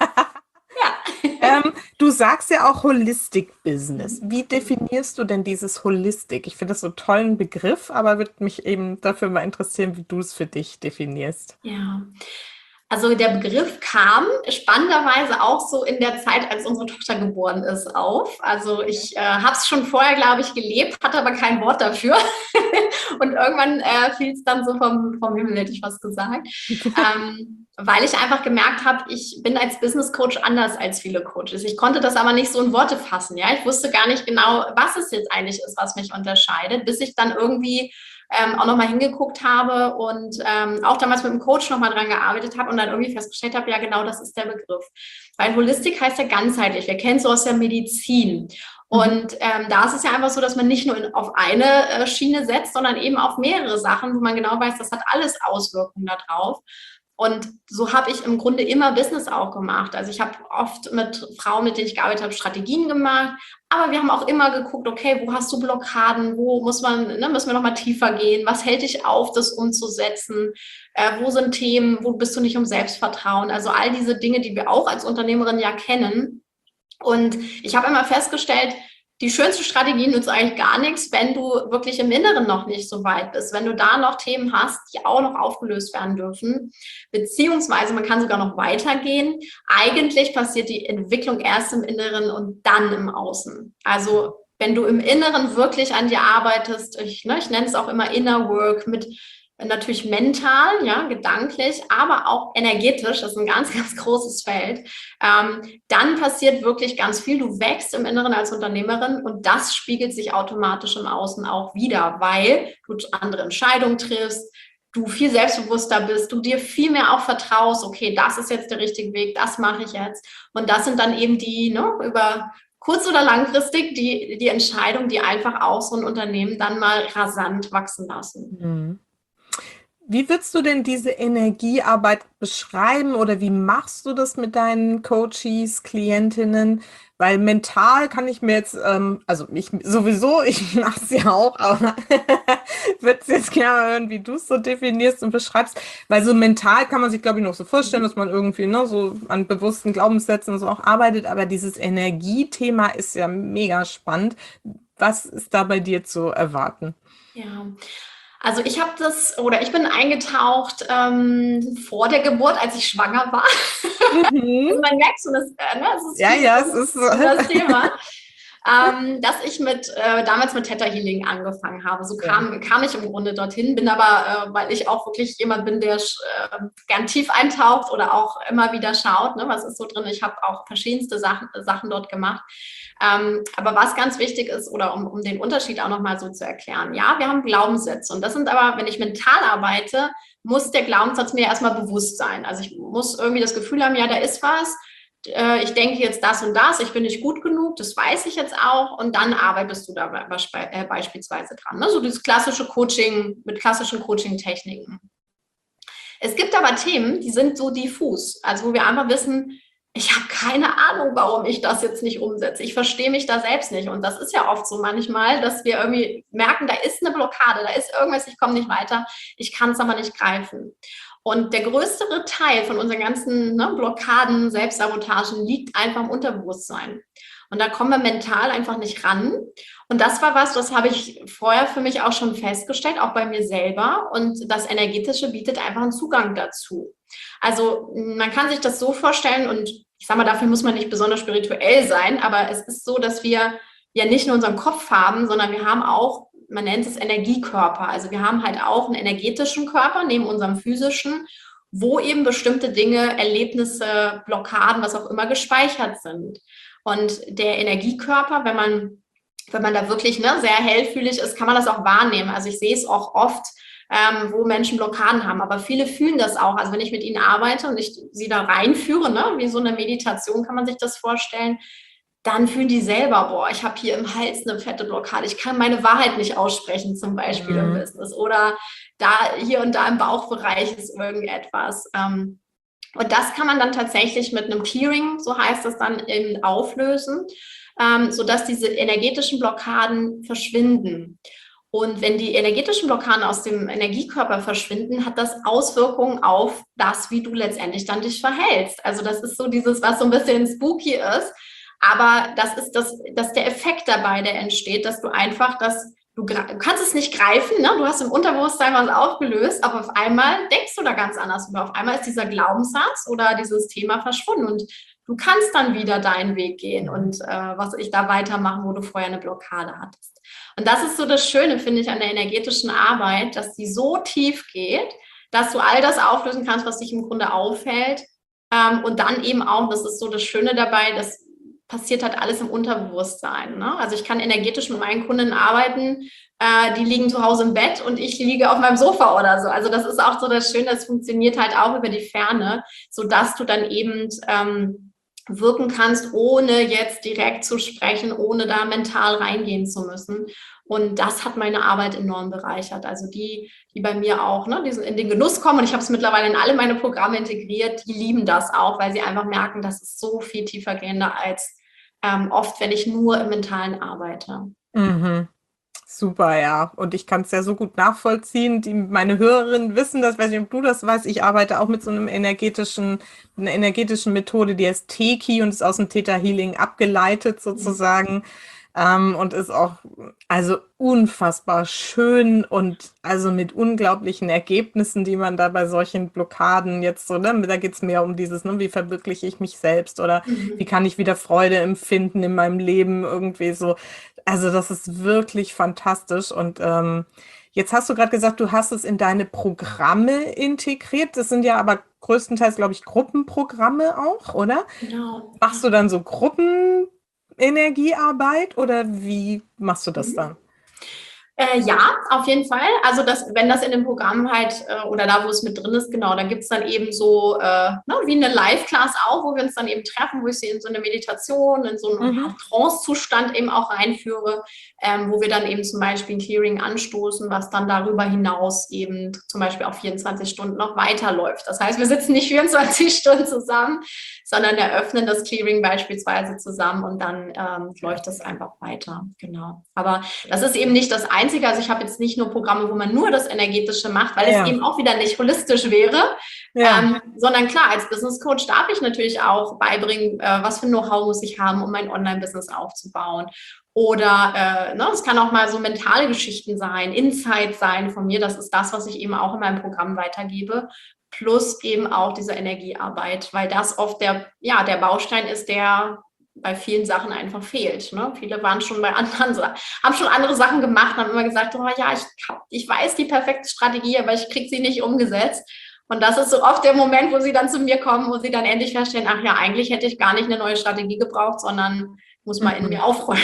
Du sagst ja auch Holistic Business. Wie definierst du denn dieses Holistic? Ich finde das so einen tollen Begriff, aber würde mich eben dafür mal interessieren, wie du es für dich definierst. Ja, also der Begriff kam spannenderweise auch so in der Zeit, als unsere Tochter geboren ist, auf. Also ich habe es schon vorher, glaube ich, gelebt, hatte aber kein Wort dafür. Und irgendwann fiel es dann so vom Himmel, hätte ich fast gesagt. Weil ich einfach gemerkt habe, ich bin als Business Coach anders als viele Coaches. Ich konnte das aber nicht so in Worte fassen. Ja, ich wusste gar nicht genau, was es jetzt eigentlich ist, was mich unterscheidet, bis ich dann irgendwie auch nochmal hingeguckt habe und auch damals mit dem Coach nochmal dran gearbeitet habe und dann irgendwie festgestellt habe, ja genau, das ist der Begriff. Weil Holistik heißt ja ganzheitlich. Wir kennen es so aus der Medizin. Und da ist es ja einfach so, dass man nicht nur auf eine Schiene setzt, sondern eben auf mehrere Sachen, wo man genau weiß, das hat alles Auswirkungen darauf. Und so habe ich im Grunde immer Business auch gemacht. Also ich habe oft mit Frauen, mit denen ich gearbeitet habe, Strategien gemacht. Aber wir haben auch immer geguckt, okay, wo hast du Blockaden? Wo müssen wir noch mal tiefer gehen? Was hält dich auf, das umzusetzen? Wo sind Themen? Wo bist du nicht um Selbstvertrauen? Also all diese Dinge, die wir auch als Unternehmerin ja kennen. Und ich habe immer festgestellt, die schönste Strategie nützt eigentlich gar nichts, wenn du wirklich im Inneren noch nicht so weit bist, wenn du da noch Themen hast, die auch noch aufgelöst werden dürfen, beziehungsweise man kann sogar noch weitergehen. Eigentlich passiert die Entwicklung erst im Inneren und dann im Außen. Also wenn du im Inneren wirklich an dir arbeitest, ich nenne es auch immer Inner Work, mit natürlich mental, ja, gedanklich, aber auch energetisch, das ist ein ganz, ganz großes Feld, dann passiert wirklich ganz viel. Du wächst im Inneren als Unternehmerin und das spiegelt sich automatisch im Außen auch wieder, weil du andere Entscheidungen triffst, du viel selbstbewusster bist, du dir viel mehr auch vertraust, okay, das ist jetzt der richtige Weg, das mache ich jetzt. Und das sind dann eben die, über kurz- oder langfristig, die Entscheidungen, die einfach auch so ein Unternehmen dann mal rasant wachsen lassen. Mhm. Wie würdest du denn diese Energiearbeit beschreiben oder wie machst du das mit deinen Coaches, Klientinnen? Weil mental kann ich mir jetzt, also ich sowieso, ich mache es ja auch, aber würde es jetzt gerne hören, wie du es so definierst und beschreibst. Weil so mental kann man sich, glaube ich, noch so vorstellen, dass man irgendwie so an bewussten Glaubenssätzen und so auch arbeitet, aber dieses Energiethema ist ja mega spannend. Was ist da bei dir zu erwarten? Ja, also ich bin eingetaucht vor der Geburt, als ich schwanger war. Mhm. Also man merkt schon, das ist Ja, viel ja, es ist so. das Thema. Dass ich damals mit Theta Healing angefangen habe. So kam ich im Grunde dorthin, bin aber, weil ich auch wirklich jemand bin, der gern tief eintaucht oder auch immer wieder schaut, was ist so drin. Ich habe auch verschiedenste Sachen dort gemacht. Aber was ganz wichtig ist, oder um den Unterschied auch nochmal so zu erklären, ja, wir haben Glaubenssätze und das sind aber, wenn ich mental arbeite, muss der Glaubenssatz mir erstmal bewusst sein. Also ich muss irgendwie das Gefühl haben, ja, da ist was. Ich denke jetzt das und das, ich bin nicht gut genug, das weiß ich jetzt auch und dann arbeitest du da beispielsweise dran. So dieses klassische Coaching mit klassischen Coaching-Techniken. Es gibt aber Themen, die sind so diffus, also wo wir einfach wissen, ich habe keine Ahnung, warum ich das jetzt nicht umsetze. Ich verstehe mich da selbst nicht. Und das ist ja oft so manchmal, dass wir irgendwie merken, da ist eine Blockade, da ist irgendwas, ich komme nicht weiter, ich kann es aber nicht greifen. Und der größere Teil von unseren ganzen Blockaden, Selbstsabotagen liegt einfach im Unterbewusstsein. Und da kommen wir mental einfach nicht ran. Und das war was, das habe ich vorher für mich auch schon festgestellt, auch bei mir selber. Und das Energetische bietet einfach einen Zugang dazu. Also man kann sich das so vorstellen und ich sage mal, dafür muss man nicht besonders spirituell sein, aber es ist so, dass wir ja nicht nur unseren Kopf haben, sondern wir haben auch, man nennt es Energiekörper. Also wir haben halt auch einen energetischen Körper neben unserem physischen, wo eben bestimmte Dinge, Erlebnisse, Blockaden, was auch immer gespeichert sind. Und der Energiekörper, wenn man da wirklich sehr hellfühlig ist, kann man das auch wahrnehmen. Also ich sehe es auch oft, wo Menschen Blockaden haben. Aber viele fühlen das auch. Also wenn ich mit ihnen arbeite und ich sie da reinführe, wie so eine Meditation kann man sich das vorstellen, dann fühlen die selber, boah, ich habe hier im Hals eine fette Blockade. Ich kann meine Wahrheit nicht aussprechen, zum Beispiel im Business. Oder da hier und da im Bauchbereich ist irgendetwas. Und das kann man dann tatsächlich mit einem Clearing, so heißt das dann, eben auflösen, sodass diese energetischen Blockaden verschwinden. Und wenn die energetischen Blockaden aus dem Energiekörper verschwinden, hat das Auswirkungen auf das, wie du letztendlich dann dich verhältst. Also das ist so dieses, was so ein bisschen spooky ist. Aber das ist der Effekt dabei, der entsteht, dass du einfach du kannst es nicht greifen, du hast im Unterbewusstsein was aufgelöst, aber auf einmal denkst du da ganz anders über. Auf einmal ist dieser Glaubenssatz oder dieses Thema verschwunden und du kannst dann wieder deinen Weg gehen und was ich da weitermachen, wo du vorher eine Blockade hattest. Und das ist so das Schöne, finde ich, an der energetischen Arbeit, dass die so tief geht, dass du all das auflösen kannst, was dich im Grunde aufhält. Und dann eben auch, das ist so das Schöne dabei, das passiert halt alles im Unterbewusstsein. Also ich kann energetisch mit meinen Kunden arbeiten, die liegen zu Hause im Bett und ich liege auf meinem Sofa oder so. Also das ist auch so das Schöne, das funktioniert halt auch über die Ferne, sodass du dann eben wirken kannst, ohne jetzt direkt zu sprechen, ohne da mental reingehen zu müssen. Und das hat meine Arbeit enorm bereichert. Also die bei mir auch, ne, die in den Genuss kommen, und ich habe es mittlerweile in alle meine Programme integriert, die lieben das auch, weil sie einfach merken, das ist so viel tiefer gehender als oft, wenn ich nur im Mentalen arbeite. Mhm. Super, ja. Und ich kann es ja so gut nachvollziehen. Meine Hörerinnen wissen das, weiß nicht, ob du das weißt. Ich arbeite auch mit so einer energetischen Methode, die heißt Teki und ist aus dem Theta Healing abgeleitet sozusagen. Und ist auch also unfassbar schön und also mit unglaublichen Ergebnissen, die man da bei solchen Blockaden jetzt so, ne, da geht es mehr um dieses, ne, wie verwirkliche ich mich selbst oder wie kann ich wieder Freude empfinden in meinem Leben irgendwie so. Also das ist wirklich fantastisch und jetzt hast du gerade gesagt, du hast es in deine Programme integriert. Das sind ja aber größtenteils, glaube ich, Gruppenprogramme auch, oder? Genau. Machst du dann so Gruppenenergiearbeit oder wie machst du das dann? Ja, auf jeden Fall. Also wenn das in dem Programm halt oder da, wo es mit drin ist, genau, dann gibt es dann eben so wie eine Live-Class auch, wo wir uns dann eben treffen, wo ich sie in so eine Meditation, in so einen Mhm. Trance-Zustand eben auch reinführe, wo wir dann eben zum Beispiel ein Clearing anstoßen, was dann darüber hinaus eben zum Beispiel auch 24 Stunden noch weiterläuft. Das heißt, wir sitzen nicht 24 Stunden zusammen, sondern eröffnen das Clearing beispielsweise zusammen und dann läuft das einfach weiter. Genau. Aber das ist eben nicht das Einzige. Also ich habe jetzt nicht nur Programme, wo man nur das Energetische macht, weil es Ja, eben auch wieder nicht holistisch wäre, ja, sondern klar, als Business Coach darf ich natürlich auch beibringen, was für Know-how muss ich haben, um mein Online-Business aufzubauen. Oder es kann auch mal so mentale Geschichten sein, Insights sein von mir. Das ist das, was ich eben auch in meinem Programm weitergebe. Plus eben auch diese Energiearbeit, weil das oft der Baustein ist, der bei vielen Sachen einfach fehlt. Ne? Viele waren schon bei anderen, haben schon andere Sachen gemacht, haben immer gesagt, oh ja, ich weiß die perfekte Strategie, aber ich kriege sie nicht umgesetzt. Und das ist so oft der Moment, wo sie dann zu mir kommen, wo sie dann endlich feststellen, ach ja, eigentlich hätte ich gar nicht eine neue Strategie gebraucht, sondern muss mal in mhm. mir aufräumen.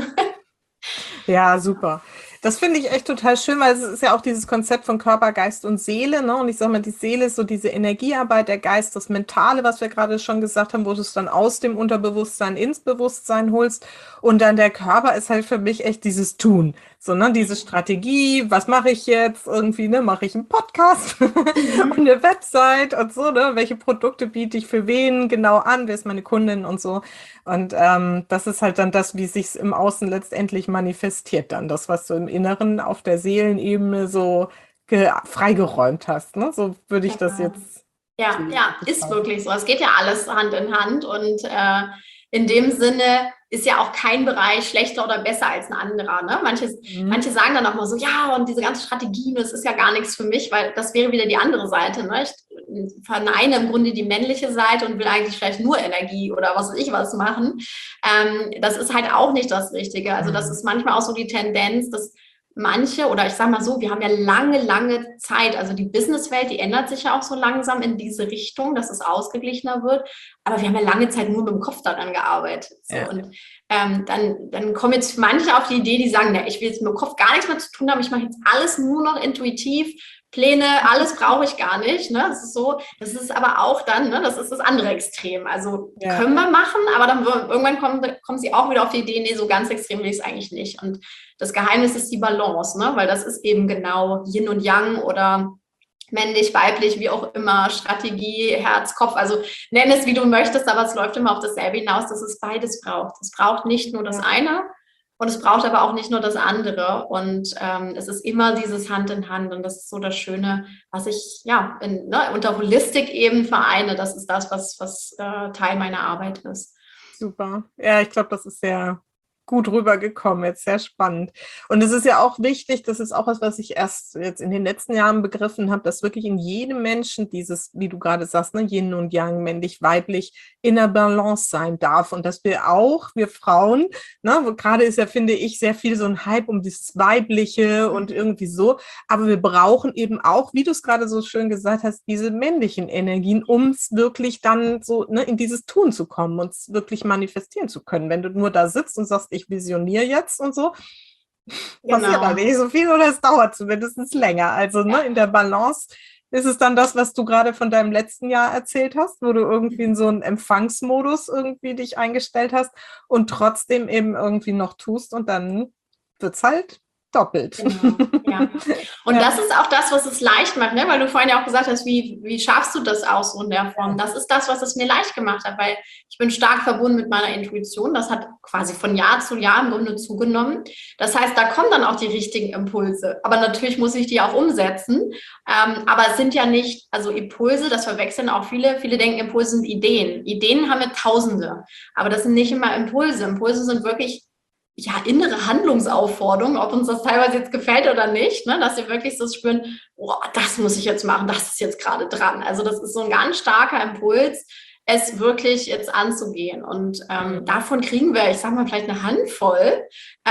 Ja, super. Das finde ich echt total schön, weil es ist ja auch dieses Konzept von Körper, Geist und Seele, ne? Und ich sage mal, die Seele ist so diese Energiearbeit, der Geist, das Mentale, was wir gerade schon gesagt haben, wo du es dann aus dem Unterbewusstsein ins Bewusstsein holst. Und dann der Körper ist halt für mich echt dieses Tun. So, ne? Diese Strategie, was mache ich jetzt? Irgendwie, ne? Mache ich einen Podcast und eine Website und so, ne? Welche Produkte biete ich für wen genau an? Wer ist meine Kundin und so. Und das ist halt dann das, wie sich im Außen letztendlich manifestiert dann. Das, was du im Inneren auf der Seelenebene so freigeräumt hast. Ne? So würde ich das Genau. jetzt Ja, so ja, ist beschreiben. wirklich so. Es geht ja alles Hand in Hand und in dem Sinne ist ja auch kein Bereich schlechter oder besser als ein anderer. Ne? Mhm. Manche sagen dann auch mal so, ja, und diese ganze Strategie, das ist ja gar nichts für mich, weil das wäre wieder die andere Seite. Ne? Ich verneine im Grunde die männliche Seite und will eigentlich vielleicht nur Energie oder was weiß ich was machen. Das ist halt auch nicht das Richtige. Also das Mhm. ist manchmal auch so die Tendenz, dass manche, oder ich sage mal so, wir haben ja lange Zeit, also die Businesswelt, die ändert sich ja auch so langsam in diese Richtung, dass es ausgeglichener wird, aber wir haben ja lange Zeit nur mit dem Kopf daran gearbeitet. So. Ja. Und dann kommen jetzt manche auf die Idee, die sagen, ich will jetzt mit dem Kopf gar nichts mehr zu tun haben, ich mache jetzt alles nur noch intuitiv, Pläne, alles brauche ich gar nicht. Ne? Das ist so, das ist aber auch dann, ne, das ist das andere Extrem. Also Ja. können wir machen, aber dann irgendwann kommen sie auch wieder auf die Idee, nee, so ganz extrem will ich es eigentlich nicht. Und das Geheimnis ist die Balance, ne? Weil das ist eben genau Yin und Yang oder männlich, weiblich, wie auch immer, Strategie, Herz, Kopf, also nenn es, wie du möchtest, aber es läuft immer auf dasselbe hinaus, dass es beides braucht. Es braucht nicht nur das Ja. eine und es braucht aber auch nicht nur das andere und es ist immer dieses Hand in Hand und das ist so das Schöne, was ich unter Holistik eben vereine. Das ist das, was Teil meiner Arbeit ist. Super. Ja, ich glaube, das ist sehr gut rübergekommen, jetzt sehr spannend. Und es ist ja auch wichtig, das ist auch was ich erst jetzt in den letzten Jahren begriffen habe, dass wirklich in jedem Menschen dieses, wie du gerade sagst, ne, Yin und Yang, männlich, weiblich, in der Balance sein darf. Und dass wir auch, wir Frauen, ne, wo gerade ist ja, finde ich, sehr viel so ein Hype um dieses Weibliche und irgendwie so. Aber wir brauchen eben auch, wie du es gerade so schön gesagt hast, diese männlichen Energien, um es wirklich dann so, ne, in dieses Tun zu kommen und es wirklich manifestieren zu können. Wenn du nur da sitzt und sagst, ich visioniere jetzt und so, passiert da Genau. nicht so viel oder es dauert zumindest länger. Also ne, Ja. in der Balance Ist es dann das, was du gerade von deinem letzten Jahr erzählt hast, wo du irgendwie in so einen Empfangsmodus irgendwie dich eingestellt hast und trotzdem eben irgendwie noch tust und dann wird's halt doppelt. Genau, ja. Und Ja. das ist auch das, was es leicht macht, ne? Weil du vorhin ja auch gesagt hast, wie schaffst du das auch so in der Form? Das ist das, was es mir leicht gemacht hat, weil ich bin stark verbunden mit meiner Intuition. Das hat quasi von Jahr zu Jahr im Grunde zugenommen. Das heißt, da kommen dann auch die richtigen Impulse. Aber natürlich muss ich die auch umsetzen. Aber es sind ja nicht, also Impulse, das verwechseln auch viele. Viele denken, Impulse sind Ideen. Ideen haben wir Tausende. Aber das sind nicht immer Impulse. Impulse sind wirklich ja, innere Handlungsaufforderung, ob uns das teilweise jetzt gefällt oder nicht, ne? Dass wir wirklich so spüren, oh, das muss ich jetzt machen, das ist jetzt gerade dran. Also das ist so ein ganz starker Impuls, es wirklich jetzt anzugehen. Und davon kriegen wir, ich sag mal, vielleicht eine Handvoll,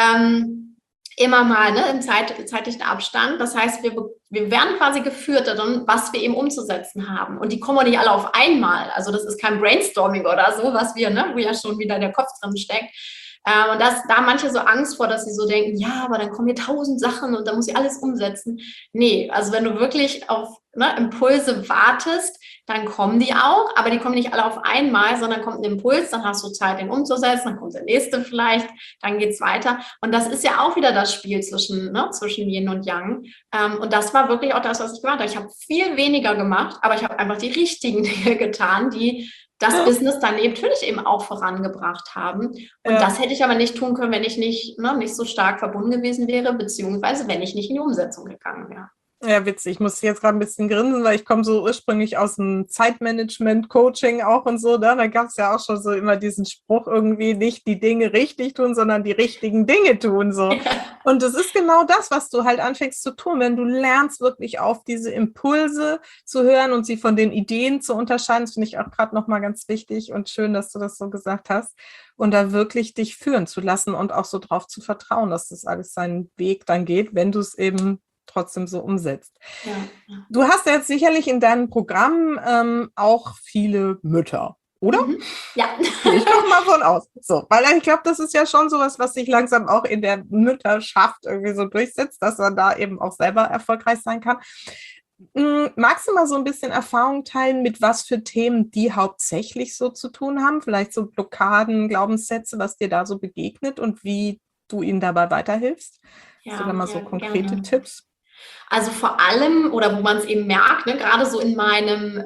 immer mal, ne, im zeitlichen Abstand. Das heißt, wir werden quasi geführt darin, was wir eben umzusetzen haben. Und die kommen auch nicht alle auf einmal. Also das ist kein Brainstorming oder so, was wir, ne, wo ja schon wieder der Kopf drin steckt. Und da haben manche so Angst vor, dass sie so denken, ja, aber dann kommen hier 1000 Sachen und dann muss ich alles umsetzen. Nee, also wenn du wirklich auf Impulse wartest, dann kommen die auch, aber die kommen nicht alle auf einmal, sondern kommt ein Impuls, dann hast du Zeit, den umzusetzen, dann kommt der nächste vielleicht, dann geht's weiter. Und das ist ja auch wieder das Spiel zwischen Yin und Yang. Und das war wirklich auch das, was ich gemacht habe. Ich habe viel weniger gemacht, aber ich habe einfach die richtigen Dinge getan, die das Business dann natürlich eben auch vorangebracht haben. Und das hätte ich aber nicht tun können, wenn ich nicht so stark verbunden gewesen wäre, beziehungsweise wenn ich nicht in die Umsetzung gegangen wäre. Ja, witzig. Ich muss jetzt gerade ein bisschen grinsen, weil ich komme so ursprünglich aus dem Zeitmanagement-Coaching auch und so. Da gab es ja auch schon so immer diesen Spruch irgendwie, nicht die Dinge richtig tun, sondern die richtigen Dinge tun. So. Ja. Und das ist genau das, was du halt anfängst zu tun, wenn du lernst, wirklich auf diese Impulse zu hören und sie von den Ideen zu unterscheiden. Das finde ich auch gerade nochmal ganz wichtig und schön, dass du das so gesagt hast. Und da wirklich dich führen zu lassen und auch so drauf zu vertrauen, dass das alles seinen Weg dann geht, wenn du es eben trotzdem so umsetzt. Ja. Du hast jetzt sicherlich in deinem Programm auch viele Mütter, oder? Mhm. Ja. Gehe ich doch mal von aus. So, weil ich glaube, das ist ja schon sowas, was sich langsam auch in der Mütterschaft irgendwie so durchsetzt, dass man da eben auch selber erfolgreich sein kann. Magst du mal so ein bisschen Erfahrung teilen, mit was für Themen die hauptsächlich so zu tun haben? Vielleicht so Blockaden, Glaubenssätze, was dir da so begegnet und wie du ihnen dabei weiterhilfst? Ja, hast du da mal so konkrete gerne. Tipps? Also vor allem, oder wo man es eben merkt, gerade so in meinem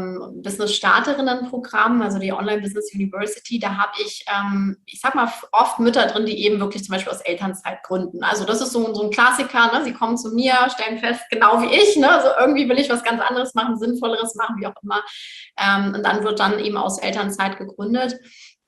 Business-Starterinnen-Programm, also die Online-Business University, da habe ich sag mal, oft Mütter drin, die eben wirklich zum Beispiel aus Elternzeit gründen. Also das ist so ein Klassiker, ne? Sie kommen zu mir, stellen fest, genau wie ich, ne? Also irgendwie will ich was ganz anderes machen, Sinnvolleres machen, wie auch immer. Und dann wird dann eben aus Elternzeit gegründet.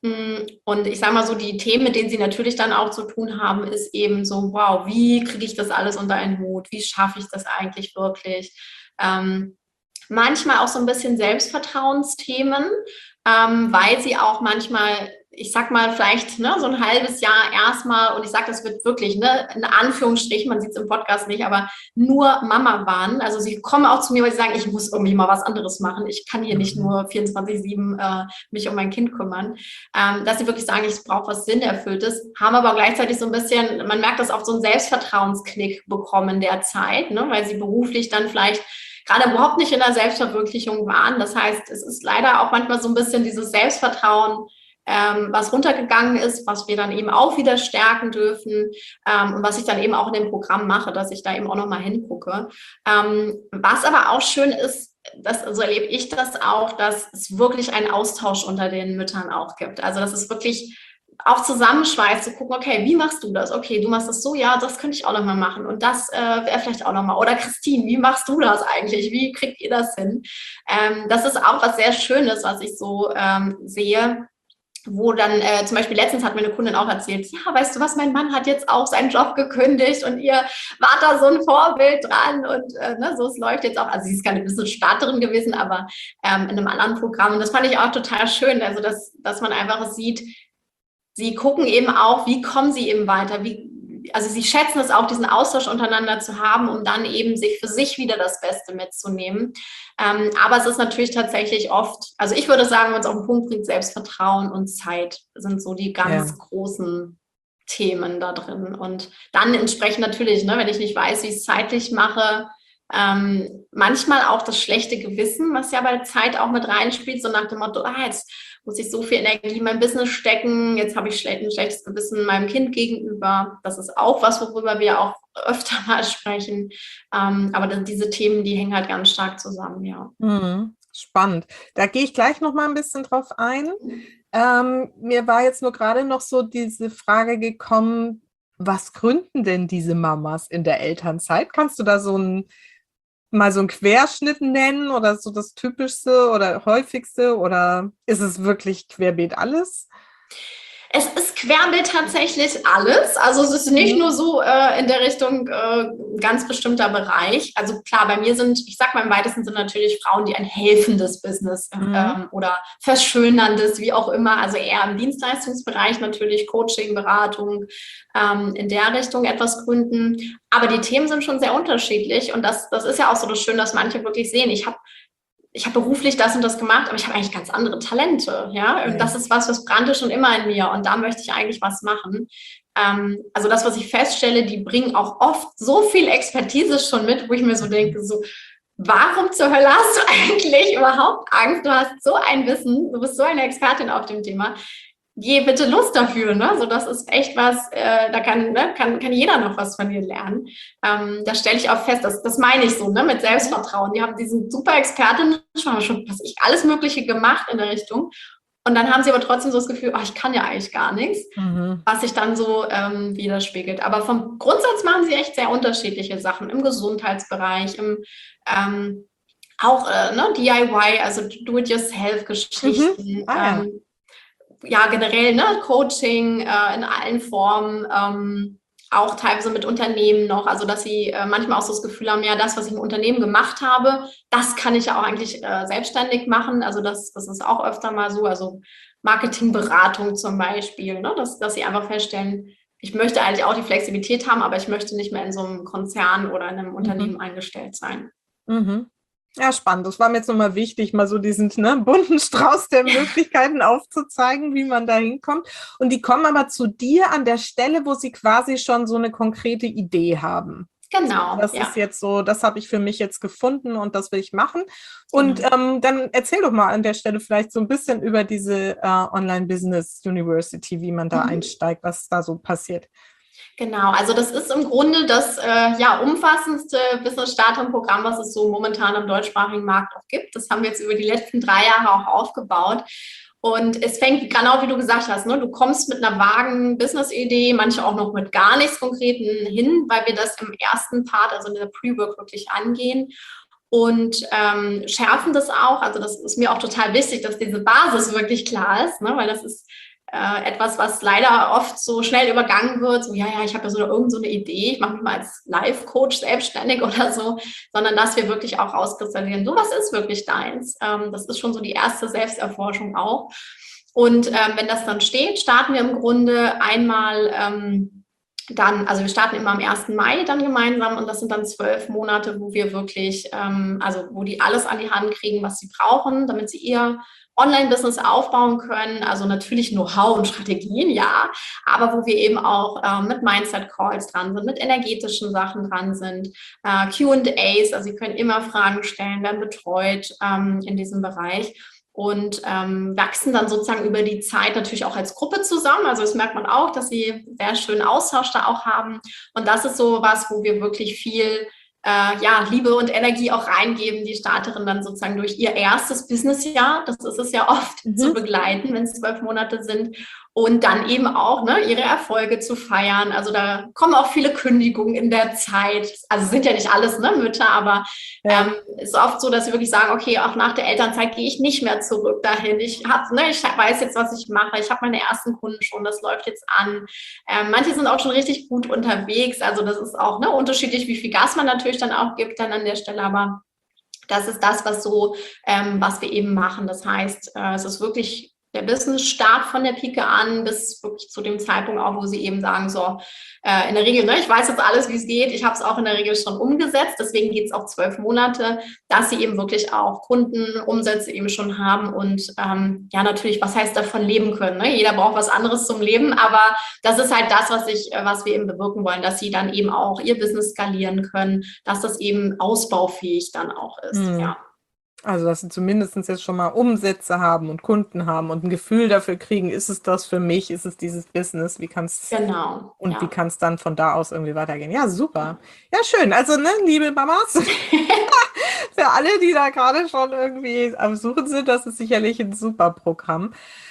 Und ich sage mal so, die Themen, mit denen sie natürlich dann auch zu tun haben, ist eben so, wow, wie kriege ich das alles unter einen Hut? Wie schaffe ich das eigentlich wirklich? Manchmal auch so ein bisschen Selbstvertrauensthemen, weil sie auch manchmal, ich sag mal, vielleicht so ein halbes Jahr erstmal, und ich sage, das wird wirklich, in Anführungsstrichen, man sieht es im Podcast nicht, aber nur Mama waren. Also sie kommen auch zu mir, weil sie sagen, ich muss irgendwie mal was anderes machen. Ich kann hier nicht nur 24/7 mich um mein Kind kümmern. Dass sie wirklich sagen, ich brauche was Sinnerfülltes, haben aber gleichzeitig so ein bisschen, man merkt das auch, so einen Selbstvertrauensknick bekommen in der Zeit, weil sie beruflich dann vielleicht gerade überhaupt nicht in der Selbstverwirklichung waren. Das heißt, es ist leider auch manchmal so ein bisschen dieses Selbstvertrauen, was runtergegangen ist, was wir dann eben auch wieder stärken dürfen und was ich dann eben auch in dem Programm mache, dass ich da eben auch nochmal hingucke. Was aber auch schön ist, so erlebe ich das auch, dass es wirklich einen Austausch unter den Müttern auch gibt. Also das ist wirklich auch zusammenschweißt, zu gucken, okay, wie machst du das? Okay, du machst das so, ja, das könnte ich auch nochmal machen und das wäre vielleicht auch nochmal. Oder Christine, wie machst du das eigentlich? Wie kriegt ihr das hin? Das ist auch was sehr Schönes, was ich so sehe, wo dann zum Beispiel letztens hat mir eine Kundin auch erzählt, ja, weißt du was, mein Mann hat jetzt auch seinen Job gekündigt und ihr wart da so ein Vorbild dran und so, es läuft jetzt auch, also sie ist keine Business-Starterin gewesen, aber in einem anderen Programm und das fand ich auch total schön, also dass man einfach sieht, sie gucken eben auch, wie kommen sie eben weiter, also sie schätzen es auch, diesen Austausch untereinander zu haben, um dann eben sich für sich wieder das Beste mitzunehmen. Aber es ist natürlich tatsächlich oft, also ich würde sagen, wenn es auf den Punkt bringt, Selbstvertrauen und Zeit sind so die ganz großen Themen da drin. Und dann entsprechend natürlich, wenn ich nicht weiß, wie ich es zeitlich mache, Manchmal auch das schlechte Gewissen, was ja bei der Zeit auch mit reinspielt, so nach dem Motto, jetzt muss ich so viel Energie in mein Business stecken, jetzt habe ich ein schlechtes Gewissen meinem Kind gegenüber. Das ist auch was, worüber wir auch öfter mal sprechen. Aber diese Themen, die hängen halt ganz stark zusammen, ja. Spannend. Da gehe ich gleich noch mal ein bisschen drauf ein. Mir war jetzt nur gerade noch so diese Frage gekommen, was gründen denn diese Mamas in der Elternzeit? Kannst du da mal so einen Querschnitt nennen oder so das Typischste oder Häufigste oder ist es wirklich querbeet alles? Es ist querbeet tatsächlich alles. Also es ist nicht nur so in der Richtung ganz bestimmter Bereich. Also klar, bei mir ich sag mal im weitesten Sinne natürlich Frauen, die ein helfendes Business oder verschönerndes, wie auch immer, also eher im Dienstleistungsbereich natürlich, Coaching, Beratung, in der Richtung etwas gründen. Aber die Themen sind schon sehr unterschiedlich und das ist ja auch so das Schöne, dass manche wirklich sehen, ich habe beruflich das und das gemacht, aber ich habe eigentlich ganz andere Talente, ja. Und das ist was brannte schon immer in mir und da möchte ich eigentlich was machen. Also das, was ich feststelle, die bringen auch oft so viel Expertise schon mit, wo ich mir so denke, so, warum zur Hölle hast du eigentlich überhaupt Angst? Du hast so ein Wissen, du bist so eine Expertin auf dem Thema. Geh bitte Lust dafür, ne? So, das ist echt was, da kann jeder noch was von dir lernen. Da stelle ich auch fest, das meine ich so, ne, mit Selbstvertrauen. Die sind super Expertinnen, schon alles Mögliche gemacht in der Richtung. Und dann haben sie aber trotzdem so das Gefühl, ich kann ja eigentlich gar nichts, was sich dann so widerspiegelt. Aber vom Grundsatz machen sie echt sehr unterschiedliche Sachen im Gesundheitsbereich, im auch DIY, also Do-it-yourself-Geschichten. Ja, generell, ne, Coaching in allen Formen, auch teilweise mit Unternehmen noch, also dass sie manchmal auch so das Gefühl haben, ja, das, was ich im Unternehmen gemacht habe, das kann ich ja auch eigentlich selbstständig machen, also das ist auch öfter mal so, also Marketingberatung zum Beispiel, ne, dass sie einfach feststellen, ich möchte eigentlich auch die Flexibilität haben, aber ich möchte nicht mehr in so einem Konzern oder in einem Unternehmen eingestellt sein. Ja, spannend. Das war mir jetzt nochmal wichtig, mal so diesen bunten Strauß der Möglichkeiten aufzuzeigen, wie man da hinkommt. Und die kommen aber zu dir an der Stelle, wo sie quasi schon so eine konkrete Idee haben. Genau. Das ist jetzt so, das habe ich für mich jetzt gefunden und das will ich machen. Und dann erzähl doch mal an der Stelle vielleicht so ein bisschen über diese Online-Business University, wie man da einsteigt, was da so passiert. Genau, also das ist im Grunde das umfassendste Business-Starter-Programm, was es so momentan im deutschsprachigen Markt auch gibt. Das haben wir jetzt über die letzten 3 Jahre auch aufgebaut. Und es fängt, genau wie du gesagt hast, ne, du kommst mit einer vagen Business-Idee, manche auch noch mit gar nichts Konkreten hin, weil wir das im ersten Part, also in der Pre-Work, wirklich angehen. Und schärfen das auch. Also das ist mir auch total wichtig, dass diese Basis wirklich klar ist, ne, weil das ist etwas, was leider oft so schnell übergangen wird, so, ich habe ja so eine Idee, ich mache mich mal als Life-Coach selbstständig oder so, sondern dass wir wirklich auch rauskristallisieren, so, was ist wirklich deins? Das ist schon so die erste Selbsterforschung auch. Und wenn das dann steht, starten wir im Grunde einmal also wir starten immer am 1. Mai dann gemeinsam und das sind dann 12 Monate, wo wir wirklich, wo die alles an die Hand kriegen, was sie brauchen, damit sie ihr Online-Business aufbauen können, also natürlich Know-how und Strategien, ja, aber wo wir eben auch mit Mindset-Calls dran sind, mit energetischen Sachen dran sind, Q&As, also Sie können immer Fragen stellen, werden betreut in diesem Bereich und wachsen dann sozusagen über die Zeit natürlich auch als Gruppe zusammen. Also das merkt man auch, dass sie sehr schönen Austausch da auch haben und das ist so was, wo wir wirklich viel Liebe und Energie auch reingeben, die Starterin dann sozusagen durch ihr erstes Businessjahr, das ist es ja oft, zu begleiten, wenn es 12 Monate sind und dann eben auch ihre Erfolge zu feiern. Also da kommen auch viele Kündigungen in der Zeit. Also sind ja nicht alles Mütter, aber ist oft so, dass sie wirklich sagen, okay, auch nach der Elternzeit gehe ich nicht mehr zurück dahin. Ich weiß jetzt, was ich mache. Ich habe meine ersten Kunden schon, das läuft jetzt an. Manche sind auch schon richtig gut unterwegs. Also das ist auch unterschiedlich, wie viel Gas man natürlich dann auch gibt dann an der Stelle, aber das ist das, was wir eben machen. Das heißt, es ist wirklich der Business-Start von der Pike an bis wirklich zu dem Zeitpunkt auch, wo sie eben sagen, so, in der Regel, ne, ich weiß jetzt alles, wie es geht, ich habe es auch in der Regel schon umgesetzt, deswegen geht es auch 12 Monate, dass sie eben wirklich auch Kundenumsätze eben schon haben und ja, natürlich, was heißt davon leben können, ne? Jeder braucht was anderes zum Leben, aber das ist halt das, was wir eben bewirken wollen, dass sie dann eben auch ihr Business skalieren können, dass das eben ausbaufähig dann auch ist, ja. Also, dass sie zumindest jetzt schon mal Umsätze haben und Kunden haben und ein Gefühl dafür kriegen, ist es das für mich, ist es dieses Business, wie kann's Genau. und Ja. wie kann es dann von da aus irgendwie weitergehen? Ja, super. Ja, schön. Also, ne, liebe Mamas, für alle, die da gerade schon irgendwie am Suchen sind, das ist sicherlich ein super Programm.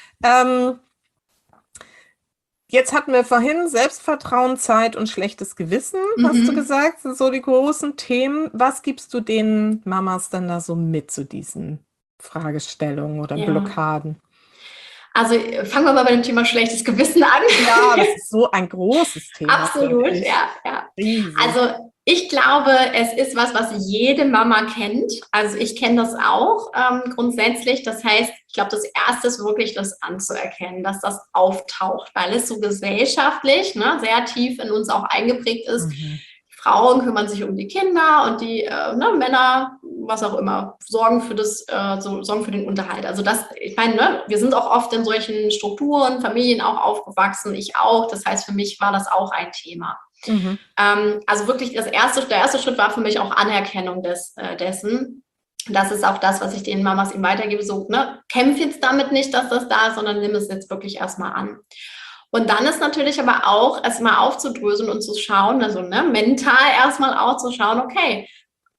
Jetzt hatten wir vorhin Selbstvertrauen, Zeit und schlechtes Gewissen, hast du gesagt, das sind so die großen Themen. Was gibst du den Mamas dann da so mit zu diesen Fragestellungen oder Ja. Blockaden? Also fangen wir mal bei dem Thema schlechtes Gewissen an. Ja, das ist so ein großes Thema. Absolut, ja. Riesig. Also ich glaube, es ist was jede Mama kennt. Also ich kenne das auch grundsätzlich. Das heißt, ich glaube, das Erste ist wirklich das anzuerkennen, dass das auftaucht, weil es so gesellschaftlich, ne, sehr tief in uns auch eingeprägt ist. Frauen kümmern sich um die Kinder und die Männer, was auch immer, sorgen für den Unterhalt. Also ich meine, ne, wir sind auch oft in solchen Strukturen, Familien auch aufgewachsen, ich auch. Das heißt, für mich war das auch ein Thema. Also wirklich der erste Schritt war für mich auch Anerkennung dessen. Das ist auch das, was ich den Mamas eben weitergebe. So, ne, kämpf jetzt damit nicht, dass das da ist, sondern nimm es jetzt wirklich erstmal an. Und dann ist natürlich aber auch erstmal aufzudröseln und zu schauen, also ne, mental erstmal auch zu schauen, okay,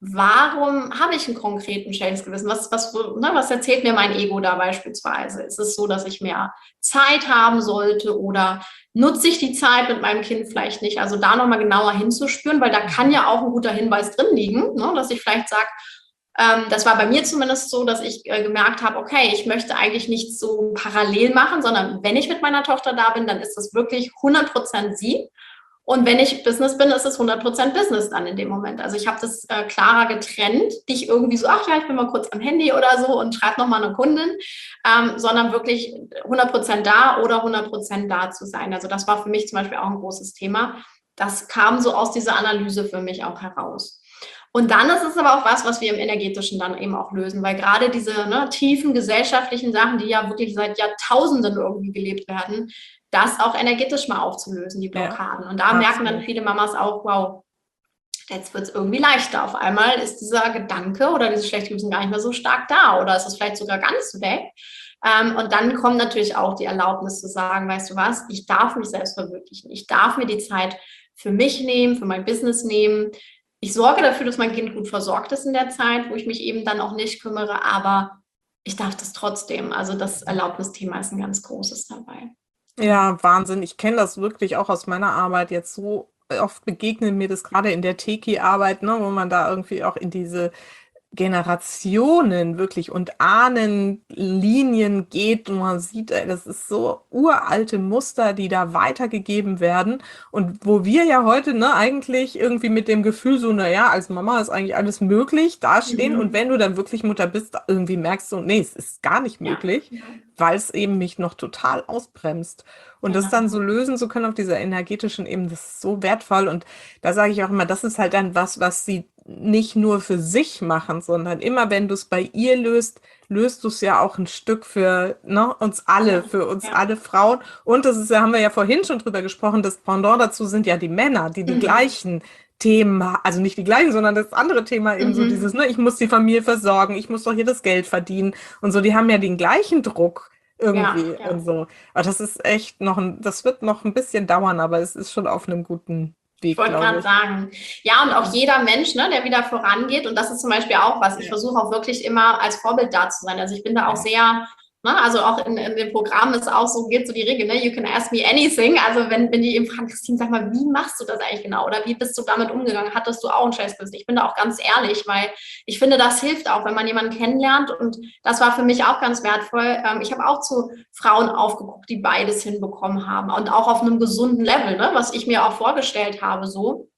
warum habe ich einen konkreten schlechtes Gewissen? Was erzählt mir mein Ego da beispielsweise? Ist es so, dass ich mehr Zeit haben sollte oder nutze ich die Zeit mit meinem Kind vielleicht nicht? Also da nochmal genauer hinzuspüren, weil da kann ja auch ein guter Hinweis drin liegen, ne, dass ich vielleicht sage, das war bei mir zumindest so, dass ich gemerkt habe, okay, ich möchte eigentlich nicht so parallel machen, sondern wenn ich mit meiner Tochter da bin, dann ist das wirklich 100% sie. Und wenn ich Business bin, ist es 100% Business dann in dem Moment. Also ich habe das klarer getrennt, nicht irgendwie so, ach ja, ich bin mal kurz am Handy oder so und schreibe nochmal eine Kundin, sondern wirklich 100% da oder 100% da zu sein. Also das war für mich zum Beispiel auch ein großes Thema. Das kam so aus dieser Analyse für mich auch heraus. Und dann ist es aber auch was wir im Energetischen dann eben auch lösen, weil gerade diese tiefen gesellschaftlichen Sachen, die ja wirklich seit Jahrtausenden irgendwie gelebt werden, das auch energetisch mal aufzulösen, die Blockaden. Und da merken dann viele Mamas auch, wow, jetzt wird es irgendwie leichter. Auf einmal ist dieser Gedanke oder dieses schlechte Gewissen gar nicht mehr so stark da oder ist es vielleicht sogar ganz weg. Und dann kommt natürlich auch die Erlaubnis zu sagen, weißt du was, ich darf mich selbst verwirklichen. Ich darf mir die Zeit für mich nehmen, für mein Business nehmen. Ich sorge dafür, dass mein Kind gut versorgt ist in der Zeit, wo ich mich eben dann auch nicht kümmere, aber ich darf das trotzdem. Also das Erlaubnisthema ist ein ganz großes dabei. Ja, Wahnsinn. Ich kenne das wirklich auch aus meiner Arbeit jetzt so oft begegnet mir das gerade in der Teki-Arbeit, ne, wo man da irgendwie auch in diese Generationen wirklich und Ahnenlinien geht und man sieht, das ist so uralte Muster, die da weitergegeben werden und wo wir ja heute ne, eigentlich irgendwie mit dem Gefühl so, naja, als Mama ist eigentlich alles möglich, dastehen und wenn du dann wirklich Mutter bist, irgendwie merkst du, nee, es ist gar nicht möglich, weil es eben mich noch total ausbremst. Und das dann so lösen zu können auf dieser energetischen Ebene, das ist so wertvoll. Und da sage ich auch immer, das ist halt dann was sie nicht nur für sich machen, sondern immer, wenn du es bei ihr löst du es ja auch ein Stück für uns alle, für uns alle Frauen. Und das ist ja, haben wir ja vorhin schon drüber gesprochen, das Pendant dazu sind ja die Männer, die gleichen Themen, also nicht die gleichen, sondern das andere Thema eben so dieses, ich muss die Familie versorgen, ich muss doch hier das Geld verdienen und so, die haben ja den gleichen Druck irgendwie und so. Aber das ist echt das wird noch ein bisschen dauern, aber es ist schon auf einem guten Weg, ich wollte gerade sagen. Ja, und auch jeder Mensch, ne, der wieder vorangeht, und das ist zum Beispiel auch was, ich versuche auch wirklich immer als Vorbild da zu sein. Also ich bin da auch sehr, ne, also auch in dem Programm ist auch so, geht so die Regel, ne, you can ask me anything. Also wenn die eben fragen, Christine, sag mal, wie machst du das eigentlich genau? Oder wie bist du damit umgegangen? Hattest du auch ein schlechtes Gewissen? Ich bin da auch ganz ehrlich, weil ich finde, das hilft auch, wenn man jemanden kennenlernt. Und das war für mich auch ganz wertvoll. Ich habe auch zu Frauen aufgeguckt, die beides hinbekommen haben und auch auf einem gesunden Level, ne, was ich mir auch vorgestellt habe, so.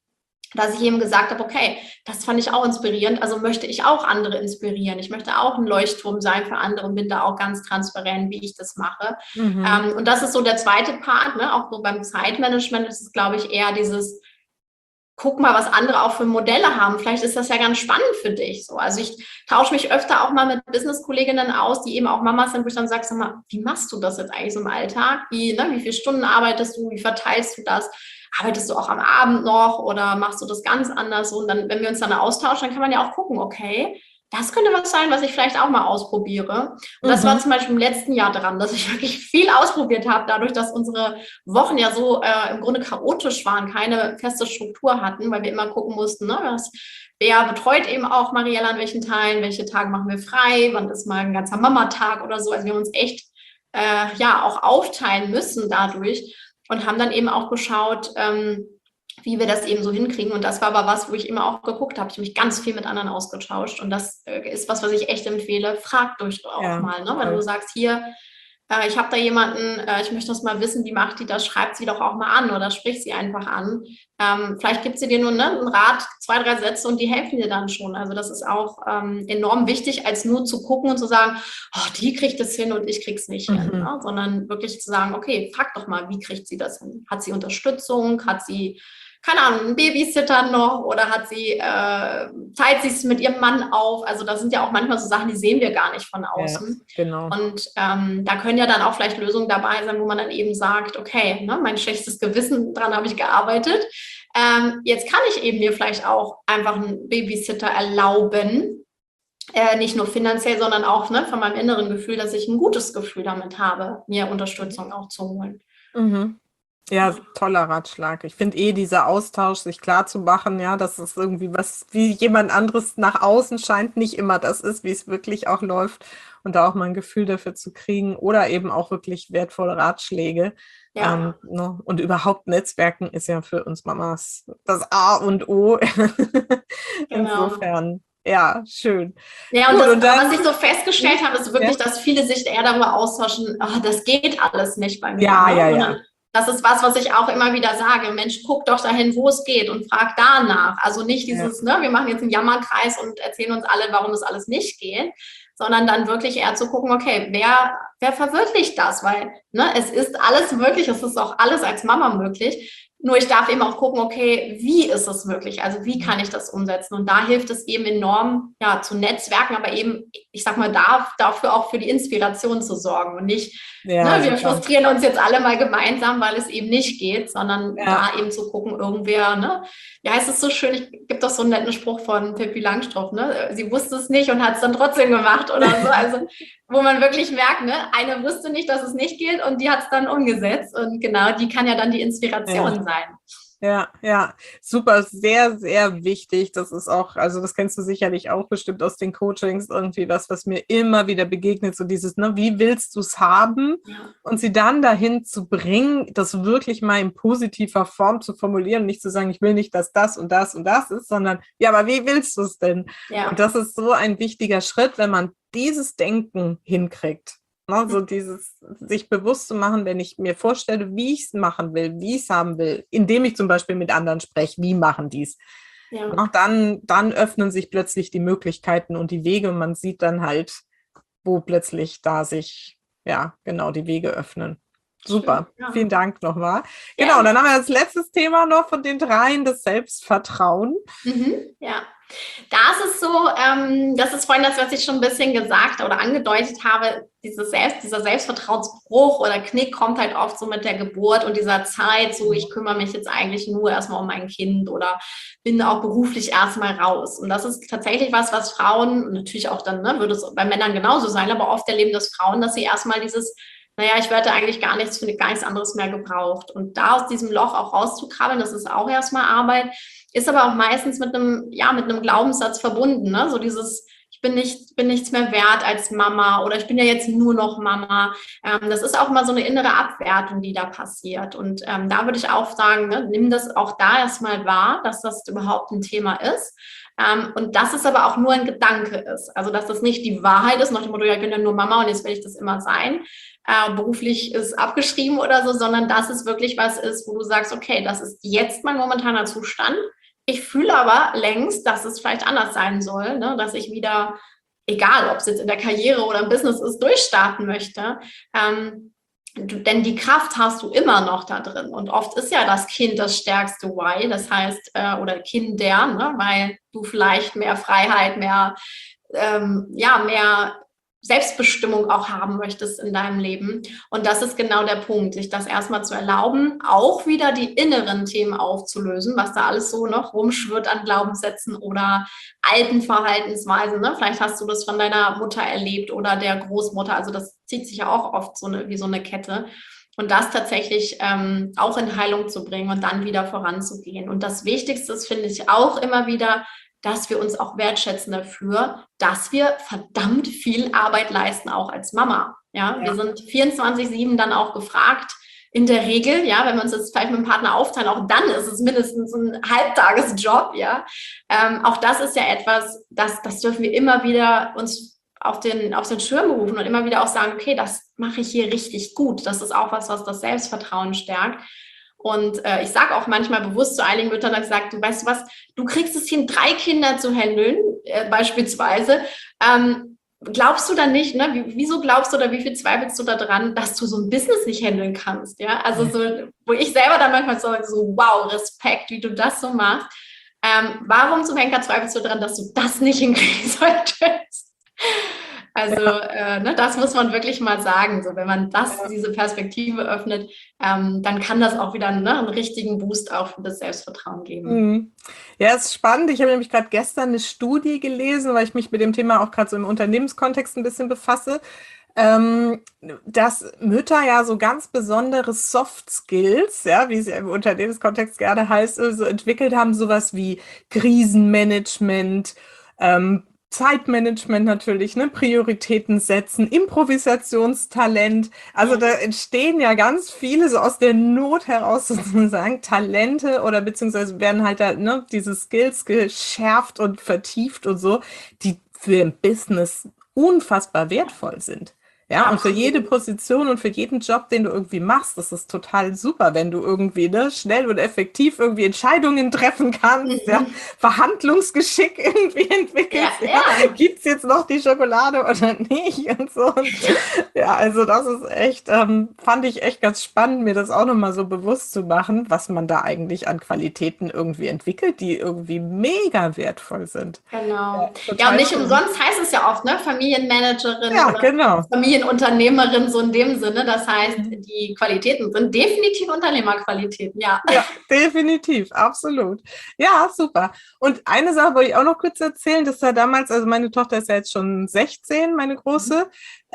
dass ich eben gesagt habe, okay, das fand ich auch inspirierend, also möchte ich auch andere inspirieren. Ich möchte auch ein Leuchtturm sein für andere und bin da auch ganz transparent, wie ich das mache. Und das ist so der zweite Part, ne? Auch so beim Zeitmanagement ist es, glaube ich, eher dieses, guck mal, was andere auch für Modelle haben. Vielleicht ist das ja ganz spannend für dich. So, also ich tausche mich öfter auch mal mit Business-Kolleginnen aus, die eben auch Mamas sind, wo ich dann sage, sag mal, wie machst du das jetzt eigentlich so im Alltag? Wie viele Stunden arbeitest du? Wie verteilst du das? Arbeitest du auch am Abend noch oder machst du das ganz anders? Und dann, wenn wir uns dann austauschen, dann kann man ja auch gucken, okay, das könnte was sein, was ich vielleicht auch mal ausprobiere. Und das war zum Beispiel im letzten Jahr dran, dass ich wirklich viel ausprobiert habe, dadurch, dass unsere Wochen ja so im Grunde chaotisch waren, keine feste Struktur hatten, weil wir immer gucken mussten, ne, wer betreut eben auch Mariella an welchen Teilen, welche Tage machen wir frei, wann ist mal ein ganzer Mama-Tag oder so. Also wir haben uns echt auch aufteilen müssen dadurch und haben dann eben auch geschaut, wie wir das eben so hinkriegen. Und das war aber was, wo ich immer auch geguckt habe. Ich habe mich ganz viel mit anderen ausgetauscht. Und das ist was ich echt empfehle. Fragt euch auch mal, ne? Wenn du sagst, hier, ich habe da jemanden, ich möchte das mal wissen, wie macht die das? Schreibt sie doch auch mal an oder sprich sie einfach an. Vielleicht gibt sie dir nur einen Rat, 2, 3 Sätze und die helfen dir dann schon. Also das ist auch enorm wichtig, als nur zu gucken und zu sagen, oh, die kriegt es hin und ich krieg's nicht hin. Ne? Sondern wirklich zu sagen, okay, frag doch mal, wie kriegt sie das hin? Hat sie Unterstützung? Hat sie keine Ahnung, einen Babysitter noch oder hat sie, teilt sie es mit ihrem Mann auf? Also da sind ja auch manchmal so Sachen, die sehen wir gar nicht von außen. Ja, genau. Und da können ja dann auch vielleicht Lösungen dabei sein, wo man dann eben sagt, okay, ne, mein schlechtes Gewissen, dran habe ich gearbeitet. Jetzt kann ich eben mir vielleicht auch einfach einen Babysitter erlauben. Nicht nur finanziell, sondern auch ne, von meinem inneren Gefühl, dass ich ein gutes Gefühl damit habe, mir Unterstützung auch zu holen. Ja, toller Ratschlag. Ich finde dieser Austausch, sich klar zu machen, ja, dass es irgendwie was, wie jemand anderes nach außen scheint, nicht immer das ist, wie es wirklich auch läuft und da auch mal ein Gefühl dafür zu kriegen oder eben auch wirklich wertvolle Ratschläge. Ja. Ne? Und überhaupt Netzwerken ist ja für uns Mamas das A und O. Insofern, ja, schön. Ja, und, Gut, und dann, was ich so festgestellt habe, ist wirklich, dass viele sich eher darüber austauschen, oh, das geht alles nicht bei mir. Ja. Das ist was ich auch immer wieder sage. Mensch, guck doch dahin, wo es geht und frag danach. Also nicht dieses, ne, wir machen jetzt einen Jammerkreis und erzählen uns alle, warum das alles nicht geht, sondern dann wirklich eher zu gucken, okay, wer verwirklicht das? Weil ne, es ist alles möglich, es ist auch alles als Mama möglich. Nur ich darf eben auch gucken, okay, wie ist es möglich? Also wie kann ich das umsetzen? Und da hilft es eben enorm, ja, zu netzwerken, aber eben, ich sag mal, dafür auch für die Inspiration zu sorgen und nicht, wir frustrieren uns jetzt alle mal gemeinsam, weil es eben nicht geht, sondern da eben zu gucken, irgendwer, ne? Ja, heißt es so schön, gibt doch so einen netten Spruch von Pippi Langstrumpf, ne? Sie wusste es nicht und hat es dann trotzdem gemacht oder so. Also wo man wirklich merkt, ne, eine wusste nicht, dass es nicht geht und die hat es dann umgesetzt. Und genau, die kann ja dann die Inspiration sein. Ja, super, sehr, sehr wichtig. Das ist auch, also das kennst du sicherlich auch bestimmt aus den Coachings, irgendwie was mir immer wieder begegnet, so dieses, ne, wie willst du es haben? Ja. Und sie dann dahin zu bringen, das wirklich mal in positiver Form zu formulieren, nicht zu sagen, ich will nicht, dass das und das und das ist, sondern, ja, aber wie willst du es denn? Ja. Und das ist so ein wichtiger Schritt, wenn man dieses Denken hinkriegt. So dieses sich bewusst zu machen, wenn ich mir vorstelle, wie ich es machen will, wie ich es haben will, indem ich zum Beispiel mit anderen spreche, wie machen die es. Ja. Dann öffnen sich plötzlich die Möglichkeiten und die Wege und man sieht dann halt, wo plötzlich da sich, ja, genau, die Wege öffnen. Super, Vielen Dank nochmal. Ja. Genau, und dann haben wir das letzte Thema noch von den 3, das Selbstvertrauen. Ja. Da ist es so, das ist vorhin das, was ich schon ein bisschen gesagt oder angedeutet habe, dieser Selbstvertrauensbruch oder Knick kommt halt oft so mit der Geburt und dieser Zeit, so ich kümmere mich jetzt eigentlich nur erstmal um mein Kind oder bin auch beruflich erstmal raus. Und das ist tatsächlich was Frauen, natürlich auch dann, ne, würde es bei Männern genauso sein, aber oft erleben das Frauen, dass sie erstmal dieses, naja, ich werde eigentlich gar nichts anderes mehr gebraucht. Und da aus diesem Loch auch rauszukrabbeln, das ist auch erstmal Arbeit, ist aber auch meistens mit einem Glaubenssatz verbunden, ne? So dieses, ich bin nichts mehr wert als Mama oder ich bin ja jetzt nur noch Mama. Das ist auch mal so eine innere Abwertung, die da passiert. Und da würde ich auch sagen, ne, nimm das auch da erstmal wahr, dass das überhaupt ein Thema ist. Und dass es aber auch nur ein Gedanke ist. Also dass das nicht die Wahrheit ist, nach dem Motto, ja, ich bin ja nur Mama und jetzt will ich das immer sein. Beruflich ist abgeschrieben oder so, sondern dass es wirklich was ist, wo du sagst, okay, das ist jetzt mein momentaner Zustand. ich fühle aber längst, dass es vielleicht anders sein soll, ne? Dass ich wieder, egal ob es jetzt in der Karriere oder im Business ist, durchstarten möchte. Denn die Kraft hast du immer noch da drin. Und oft ist ja das Kind das stärkste Why, das heißt, oder Kinder, ne? Weil du vielleicht mehr Freiheit, mehr Selbstbestimmung auch haben möchtest in deinem Leben. Und das ist genau der Punkt, sich das erstmal zu erlauben, auch wieder die inneren Themen aufzulösen, was da alles so noch rumschwirrt an Glaubenssätzen oder alten Verhaltensweisen. Ne? Vielleicht hast du das von deiner Mutter erlebt oder der Großmutter. Also das zieht sich ja auch oft wie so eine Kette. Und das tatsächlich auch in Heilung zu bringen und dann wieder voranzugehen. Und das Wichtigste ist, finde ich, auch immer wieder, dass wir uns auch wertschätzen dafür, dass wir verdammt viel Arbeit leisten, auch als Mama. Ja, wir sind 24/7 dann auch gefragt. In der Regel, ja, wenn wir uns jetzt vielleicht mit dem Partner aufteilen, auch dann ist es mindestens ein Halbtagesjob, ja. Auch das ist ja etwas, das dürfen wir immer wieder uns auf den Schirm rufen und immer wieder auch sagen, okay, das mache ich hier richtig gut. Das ist auch was das Selbstvertrauen stärkt. Und ich sage auch manchmal bewusst zu einigen Müttern, dass ich sage, du weißt du was, du kriegst es hin, 3 Kinder zu handeln, beispielsweise. Glaubst du dann nicht, ne? Wieso glaubst du oder wie viel zweifelst du daran, dass du so ein Business nicht handeln kannst? Ja, also so, wo ich selber dann manchmal sage, so wow, Respekt, wie du das so machst. Warum zum Henker zweifelst du daran, dass du das nicht hinkriegen solltest? Also das muss man wirklich mal sagen. So, wenn man diese Perspektive öffnet, dann kann das auch wieder einen richtigen Boost auch für das Selbstvertrauen geben. Ja, ist spannend. Ich habe nämlich gerade gestern eine Studie gelesen, weil ich mich mit dem Thema auch gerade so im Unternehmenskontext ein bisschen befasse, dass Mütter ja so ganz besondere Soft Skills, ja, wie es ja im Unternehmenskontext gerne heißt, so entwickelt haben, sowas wie Krisenmanagement, Zeitmanagement natürlich, ne, Prioritäten setzen, Improvisationstalent. Also da entstehen ja ganz viele so aus der Not heraus sozusagen Talente oder beziehungsweise werden halt da, ne, diese Skills geschärft und vertieft und so, die für ein Business unfassbar wertvoll sind. Ja, und für jede Position und für jeden Job, den du irgendwie machst, das ist total super, wenn du irgendwie schnell und effektiv irgendwie Entscheidungen treffen kannst, ja, Verhandlungsgeschick irgendwie entwickelst. Ja. Gibt's jetzt noch die Schokolade oder nicht und so. Und, ja, also das ist echt, fand ich echt ganz spannend, mir das auch nochmal so bewusst zu machen, was man da eigentlich an Qualitäten irgendwie entwickelt, die irgendwie mega wertvoll sind. Genau. Ja, und nicht umsonst heißt es ja oft, ne, Familienmanagerin oder genau. Familienunternehmerin, so in dem Sinne. Das heißt, die Qualitäten sind definitiv Unternehmerqualitäten, ja. Ja, definitiv, absolut. Ja, super. Und eine Sache wollte ich auch noch kurz erzählen, das war damals, also meine Tochter ist ja jetzt schon 16, meine Große,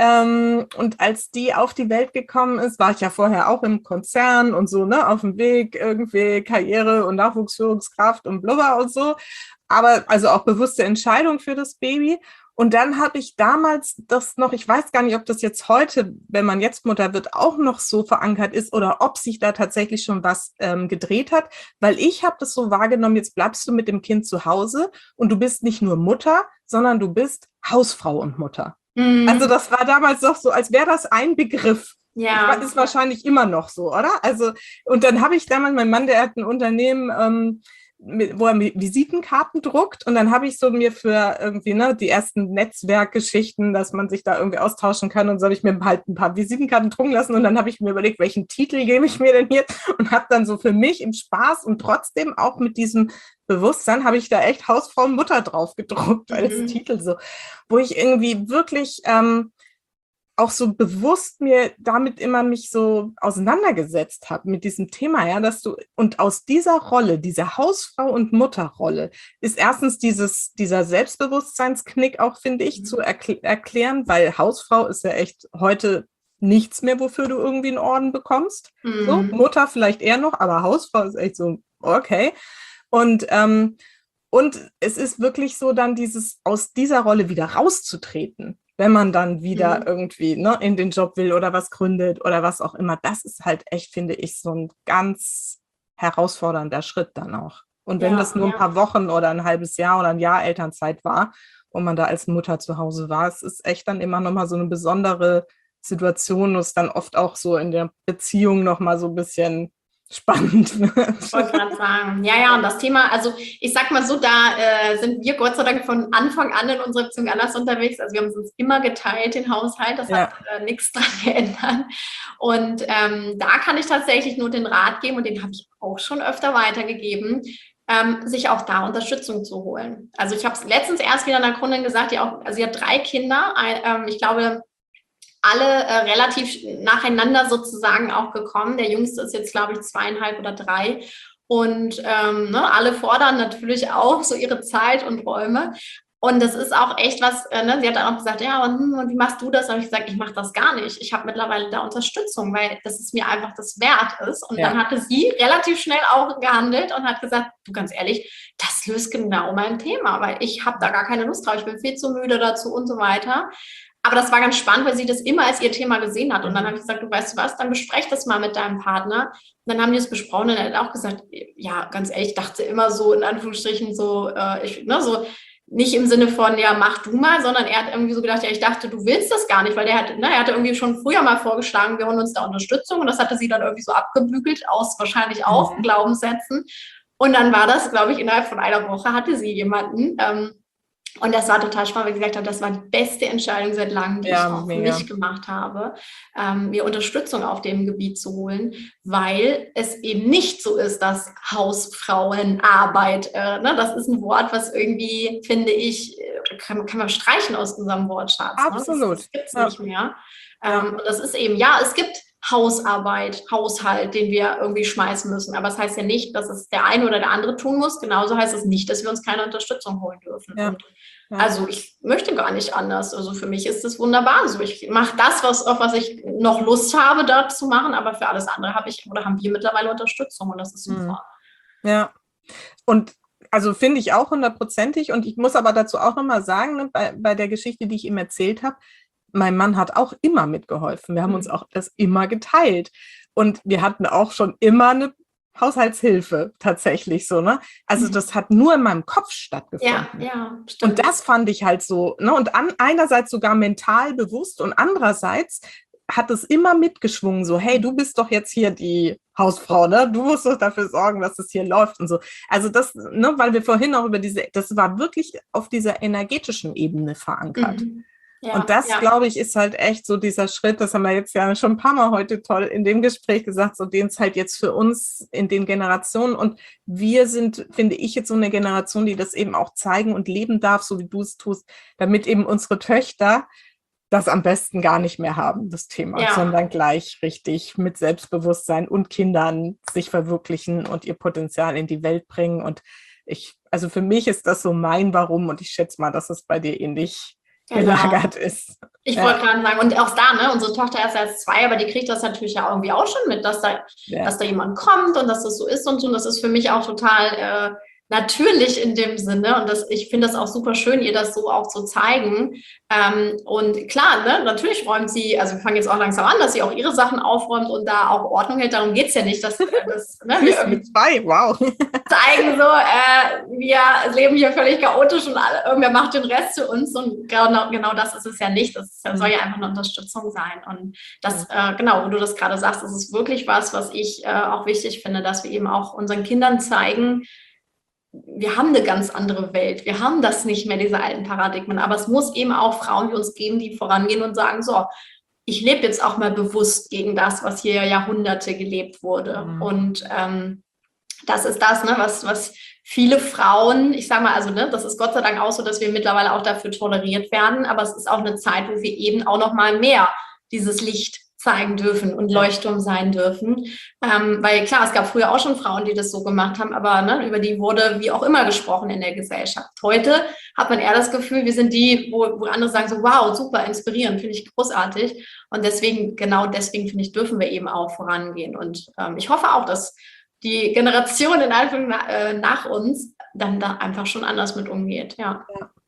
und als die auf die Welt gekommen ist, war ich ja vorher auch im Konzern und so, ne, auf dem Weg, irgendwie Karriere und Nachwuchsführungskraft und blubber und so, aber also auch bewusste Entscheidung für das Baby. Und dann habe ich damals das noch, ich weiß gar nicht, ob das jetzt heute, wenn man jetzt Mutter wird, auch noch so verankert ist oder ob sich da tatsächlich schon was gedreht hat, weil ich habe das so wahrgenommen, jetzt bleibst du mit dem Kind zu Hause und du bist nicht nur Mutter, sondern du bist Hausfrau und Mutter. Also das war damals doch so, als wäre das ein Begriff. Ja. Ist wahrscheinlich immer noch so, oder? Also, und dann habe ich damals, mein Mann, der hat ein Unternehmen, wo er Visitenkarten druckt und dann habe ich so mir für irgendwie die ersten Netzwerkgeschichten, dass man sich da irgendwie austauschen kann und so habe ich mir halt ein paar Visitenkarten drucken lassen und dann habe ich mir überlegt, welchen Titel gebe ich mir denn hier und habe dann so für mich im Spaß und trotzdem auch mit diesem Bewusstsein habe ich da echt Hausfrau und Mutter drauf gedruckt als Titel so, wo ich irgendwie wirklich auch so bewusst mir damit immer mich so auseinandergesetzt habe mit diesem Thema, ja, dass du, und aus dieser Rolle, dieser Hausfrau- und Mutterrolle, ist erstens dieser Selbstbewusstseinsknick auch, finde ich, zu erklären, weil Hausfrau ist ja echt heute nichts mehr, wofür du irgendwie einen Orden bekommst. So, Mutter vielleicht eher noch, aber Hausfrau ist echt so, okay. Und es ist wirklich so dann aus dieser Rolle wieder rauszutreten, wenn man dann wieder irgendwie in den Job will oder was gründet oder was auch immer. Das ist halt echt, finde ich, so ein ganz herausfordernder Schritt dann auch. Und wenn das nur ein paar Wochen oder ein halbes Jahr oder ein Jahr Elternzeit war, wo man da als Mutter zu Hause war, es ist echt dann immer nochmal so eine besondere Situation, wo es dann oft auch so in der Beziehung nochmal so ein bisschen spannend. Ich wollte gerade sagen, ja, und das Thema, also ich sag mal so, da sind wir Gott sei Dank von Anfang an in unserer Beziehung anders unterwegs. Also wir haben uns immer geteilt, den Haushalt, das hat nichts dran geändert. Und da kann ich tatsächlich nur den Rat geben, und den habe ich auch schon öfter weitergegeben, sich auch da Unterstützung zu holen. Also ich habe es letztens erst wieder einer Kundin gesagt, sie hat 3 Kinder, ich glaube, alle relativ nacheinander sozusagen auch gekommen. Der Jüngste ist jetzt, glaube ich, 2,5 oder 3. Und alle fordern natürlich auch so ihre Zeit und Räume. Und das ist auch echt was, sie hat dann auch gesagt, ja, und wie machst du das? Da habe ich gesagt, ich mache das gar nicht. Ich habe mittlerweile da Unterstützung, weil das ist mir einfach das wert ist. Und dann hatte sie relativ schnell auch gehandelt und hat gesagt, du, ganz ehrlich, das löst genau mein Thema, weil ich habe da gar keine Lust drauf. Ich bin viel zu müde dazu und so weiter. Aber das war ganz spannend, weil sie das immer als ihr Thema gesehen hat. Und dann habe ich gesagt, du weißt was, dann besprech das mal mit deinem Partner. Und dann haben die es besprochen und er hat auch gesagt, ja, ganz ehrlich, ich dachte immer so, in Anführungsstrichen, so nicht im Sinne von, ja, mach du mal, sondern er hat irgendwie so gedacht, ja, ich dachte, du willst das gar nicht, weil er hatte irgendwie schon früher mal vorgeschlagen, wir holen uns da Unterstützung. Und das hatte sie dann irgendwie so abgebügelt aus wahrscheinlich auch Glaubenssätzen. Und dann war das, glaube ich, innerhalb von einer Woche hatte sie jemanden, und das war total spannend, weil ich gesagt habe, das war die beste Entscheidung seit langem, die ich auch für mich gemacht habe, mir Unterstützung auf dem Gebiet zu holen, weil es eben nicht so ist, dass Hausfrauenarbeit, das ist ein Wort, was irgendwie, finde ich, kann man streichen aus unserem Wortschatz. Absolut. Das gibt es nicht mehr. Und das ist eben, es gibt Hausarbeit, Haushalt, den wir irgendwie schmeißen müssen. Aber es heißt ja nicht, dass es der eine oder der andere tun muss. Genauso heißt es nicht, dass wir uns keine Unterstützung holen dürfen. Ja. Also ich möchte gar nicht anders. Also für mich ist es wunderbar so. Ich mache das, auf was ich noch Lust habe, da zu machen. Aber für alles andere haben wir mittlerweile Unterstützung. Und das ist super. Ja. Und also finde ich auch 100%. Und ich muss aber dazu auch nochmal sagen, bei der Geschichte, die ich ihm erzählt habe, mein Mann hat auch immer mitgeholfen. Wir haben uns auch das immer geteilt. Und wir hatten auch schon immer eine Haushaltshilfe tatsächlich so, ne? Also das hat nur in meinem Kopf stattgefunden. Ja, stimmt. Und das fand ich halt so, ne? Und einerseits sogar mental bewusst und andererseits hat es immer mitgeschwungen, so, hey, du bist doch jetzt hier die Hausfrau, ne? Du musst doch dafür sorgen, dass es hier läuft und so. Also das, ne, weil wir vorhin auch das war wirklich auf dieser energetischen Ebene verankert. Ja, und das, glaube ich, ist halt echt so dieser Schritt, das haben wir jetzt ja schon ein paar Mal heute toll in dem Gespräch gesagt, so den es halt jetzt für uns in den Generationen, und wir sind, finde ich, jetzt so eine Generation, die das eben auch zeigen und leben darf, so wie du es tust, damit eben unsere Töchter das am besten gar nicht mehr haben, das Thema, sondern gleich richtig mit Selbstbewusstsein und Kindern sich verwirklichen und ihr Potenzial in die Welt bringen. Und also für mich ist das so mein Warum, und ich schätze mal, dass es bei dir ähnlich gelagert ist. Ich wollte gerade sagen, und auch da, ne, unsere Tochter ist erst 2, aber die kriegt das natürlich ja irgendwie auch schon mit, dass da jemand kommt und dass das so ist und so. Und das ist für mich auch total natürlich in dem Sinne. Und ich finde das auch super schön, ihr das so auch zu zeigen. Und klar, ne, natürlich räumt sie, also wir fangen jetzt auch langsam an, dass sie auch ihre Sachen aufräumt und da auch Ordnung hält. Darum geht es ja nicht, dass wir mit 2, wow. zeigen so, wir leben hier völlig chaotisch und irgendwer macht den Rest für uns. Und genau das ist es ja nicht. Das soll ja einfach eine Unterstützung sein. Und das, wo du das gerade sagst, das ist wirklich was ich auch wichtig finde, dass wir eben auch unseren Kindern zeigen, wir haben eine ganz andere Welt. Wir haben das nicht mehr, diese alten Paradigmen. Aber es muss eben auch Frauen wie uns geben, die vorangehen und sagen, so, ich lebe jetzt auch mal bewusst gegen das, was hier Jahrhunderte gelebt wurde. Und das ist das, ne, was viele Frauen, ich sage mal, also ne, das ist Gott sei Dank auch so, dass wir mittlerweile auch dafür toleriert werden. Aber es ist auch eine Zeit, wo wir eben auch noch mal mehr dieses Licht zeigen dürfen und Leuchtturm sein dürfen. Weil klar, es gab früher auch schon Frauen, die das so gemacht haben, aber ne, über die wurde wie auch immer gesprochen in der Gesellschaft. Heute hat man eher das Gefühl, wir sind die, wo andere sagen so, wow, super, inspirierend, finde ich großartig. Und deswegen finde ich, dürfen wir eben auch vorangehen. Und ich hoffe auch, dass die Generation in Anführung nach uns dann da einfach schon anders mit umgeht. Ja.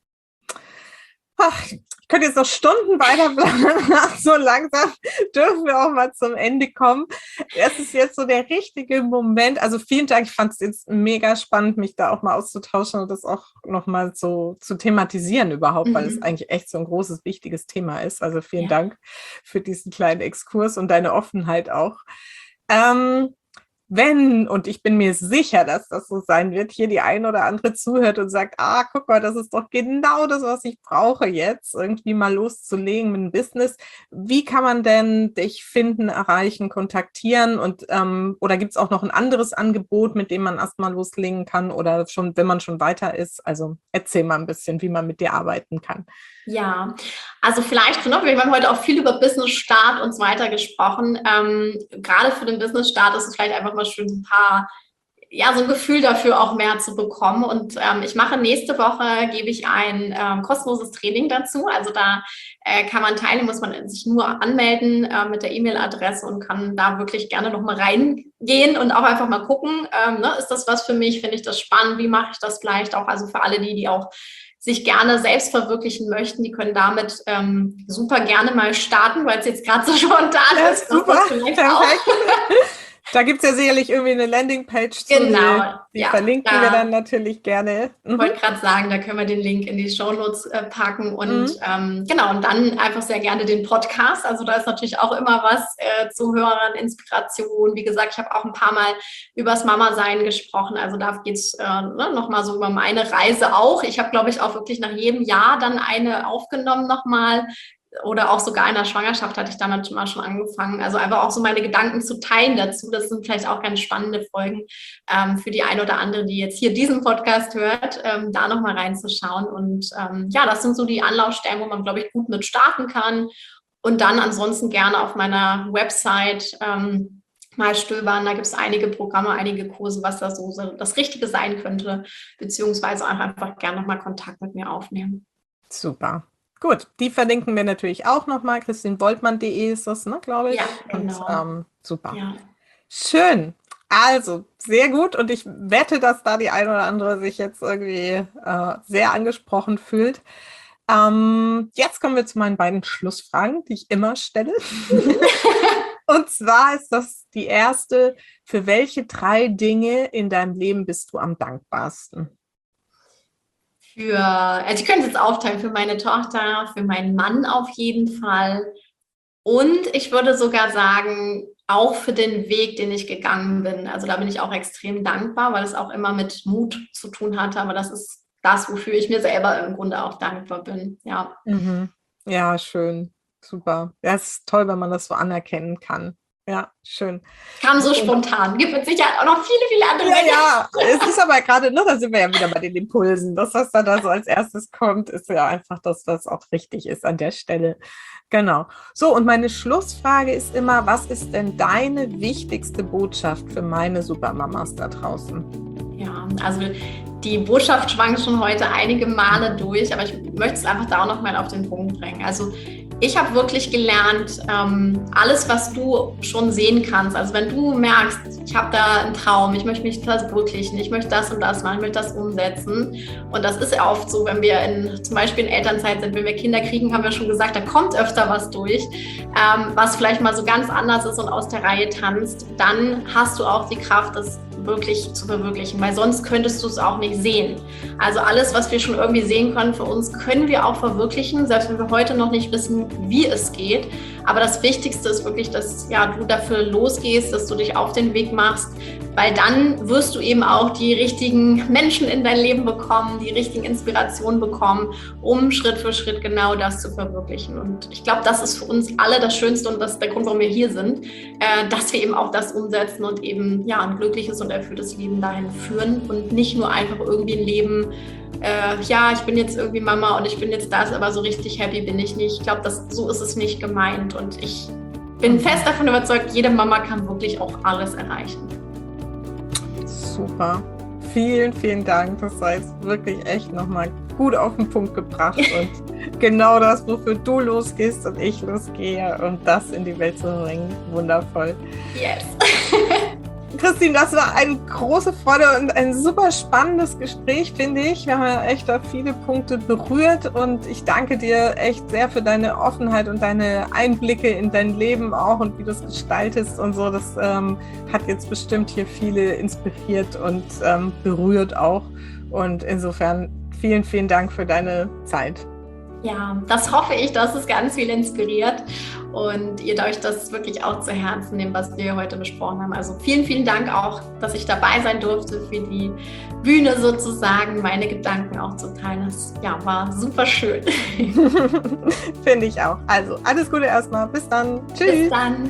Ach, ich könnte jetzt noch Stunden weiterbleiben, so langsam dürfen wir auch mal zum Ende kommen. Es ist jetzt so der richtige Moment. Also vielen Dank, ich fand es jetzt mega spannend, mich da auch mal auszutauschen und das auch nochmal so zu thematisieren überhaupt, weil es eigentlich echt so ein großes, wichtiges Thema ist. Also vielen Dank für diesen kleinen Exkurs und deine Offenheit auch. wenn, und ich bin mir sicher, dass das so sein wird, hier die ein oder andere zuhört und sagt, guck mal, das ist doch genau das, was ich brauche jetzt, irgendwie mal loszulegen mit dem Business. Wie kann man denn dich finden, erreichen, kontaktieren und oder gibt es auch noch ein anderes Angebot, mit dem man erstmal loslegen kann oder schon, wenn man schon weiter ist? Also erzähl mal ein bisschen, wie man mit dir arbeiten kann. Ja, also vielleicht, wir haben heute auch viel über Business-Start und so weiter gesprochen. Gerade für den Business-Start ist es vielleicht einfach mal schön, so ein Gefühl dafür auch mehr zu bekommen. Und ich mache nächste Woche, gebe ich ein kostenloses Training dazu. Also da kann man teilnehmen, muss man sich nur anmelden mit der E-Mail-Adresse und kann da wirklich gerne nochmal reingehen und auch einfach mal gucken, ist das was für mich, finde ich das spannend, wie mache ich das vielleicht auch, also für alle die auch sich gerne selbst verwirklichen möchten, die können damit super gerne mal starten, weil es jetzt gerade so spontan ist. Super, perfekt. Da gibt es ja sicherlich irgendwie eine Landingpage zu. Genau. Die verlinken wir dann natürlich gerne. Ich wollte gerade sagen, da können wir den Link in die Shownotes packen und und dann einfach sehr gerne den Podcast. Also da ist natürlich auch immer was zu hören, Inspiration. Wie gesagt, ich habe auch ein paar Mal übers Mama-Sein gesprochen. Also da geht es nochmal so über meine Reise auch. Ich habe, glaube ich, auch wirklich nach jedem Jahr dann eine aufgenommen nochmal. Oder auch sogar in der Schwangerschaft hatte ich damit mal schon angefangen. Also einfach auch so meine Gedanken zu teilen dazu. Das sind vielleicht auch ganz spannende Folgen für die eine oder andere, die jetzt hier diesen Podcast hört, da nochmal reinzuschauen. Und das sind so die Anlaufstellen, wo man, glaube ich, gut mit starten kann. Und dann ansonsten gerne auf meiner Website mal stöbern. Da gibt es einige Programme, einige Kurse, was da so das Richtige sein könnte. Beziehungsweise einfach gerne nochmal Kontakt mit mir aufnehmen. Super. Gut, die verlinken wir natürlich auch nochmal. christinwoltmann.de ist das, ne, glaube ich. Ja, genau. Und, super. Ja. Schön. Also, sehr gut. Und ich wette, dass da die eine oder andere sich jetzt irgendwie sehr angesprochen fühlt. Jetzt kommen wir zu meinen beiden Schlussfragen, die ich immer stelle. Und zwar ist das die erste: Für welche 3 Dinge in deinem Leben bist du am dankbarsten? Also ich könnte es jetzt aufteilen, für meine Tochter, für meinen Mann auf jeden Fall. Und ich würde sogar sagen, auch für den Weg, den ich gegangen bin. Also da bin ich auch extrem dankbar, weil es auch immer mit Mut zu tun hatte. Aber das ist das, wofür ich mir selber im Grunde auch dankbar bin. Ja. Ja, schön. Super. Ja, es ist toll, wenn man das so anerkennen kann. Ja, schön. Kam so spontan. Gibt mit Sicherheit auch noch viele, viele andere Dinge. Ja, es ist aber gerade, da sind wir ja wieder bei den Impulsen. Das, was dann da so als erstes kommt, ist ja einfach das, was auch richtig ist an der Stelle. Genau. So, und meine Schlussfrage ist immer: Was ist denn deine wichtigste Botschaft für meine Supermamas da draußen? Ja, also die Botschaft schwang schon heute einige Male durch, aber ich möchte es einfach da auch noch mal auf den Punkt bringen. Also ich habe wirklich gelernt, alles, was du schon sehen kannst, also wenn du merkst, ich habe da einen Traum, ich möchte mich verwirklichen, ich möchte das und das machen, ich möchte das umsetzen. Und das ist ja oft so, wenn wir zum Beispiel in Elternzeit sind, wenn wir Kinder kriegen, haben wir schon gesagt, da kommt öfter was durch, was vielleicht mal so ganz anders ist und aus der Reihe tanzt. Dann hast du auch die Kraft, das wirklich zu verwirklichen, weil sonst könntest du es auch nicht sehen. Also alles, was wir schon irgendwie sehen können für uns, können wir auch verwirklichen, selbst wenn wir heute noch nicht wissen, wie es geht. Aber das Wichtigste ist wirklich, dass du dafür losgehst, dass du dich auf den Weg machst, weil dann wirst du eben auch die richtigen Menschen in dein Leben bekommen, die richtigen Inspirationen bekommen, um Schritt für Schritt genau das zu verwirklichen. Und ich glaube, das ist für uns alle das Schönste und das ist der Grund, warum wir hier sind, dass wir eben auch das umsetzen und eben ein glückliches und erfülltes Leben dahin führen und nicht nur einfach irgendwie ein Leben, ich bin jetzt irgendwie Mama und ich bin jetzt das, aber so richtig happy bin ich nicht. Ich glaube, so ist es nicht gemeint und ich bin fest davon überzeugt, jede Mama kann wirklich auch alles erreichen. Super. Vielen, vielen Dank. Das war jetzt wirklich echt nochmal gut auf den Punkt gebracht und genau das, wofür du losgehst und ich losgehe und das in die Welt zu bringen. Wundervoll. Yes. Christine, das war eine große Freude und ein super spannendes Gespräch, finde ich. Wir haben ja echt da viele Punkte berührt und ich danke dir echt sehr für deine Offenheit und deine Einblicke in dein Leben auch und wie du es gestaltest und so. Das hat jetzt bestimmt hier viele inspiriert und berührt auch. Und insofern vielen, vielen Dank für deine Zeit. Ja, das hoffe ich, dass es ganz viel inspiriert und ihr euch das wirklich auch zu Herzen nehmt, was wir heute besprochen haben. Also vielen, vielen Dank auch, dass ich dabei sein durfte für die Bühne sozusagen, meine Gedanken auch zu teilen. Das war super schön. Finde ich auch. Also alles Gute erstmal. Bis dann. Tschüss. Bis dann.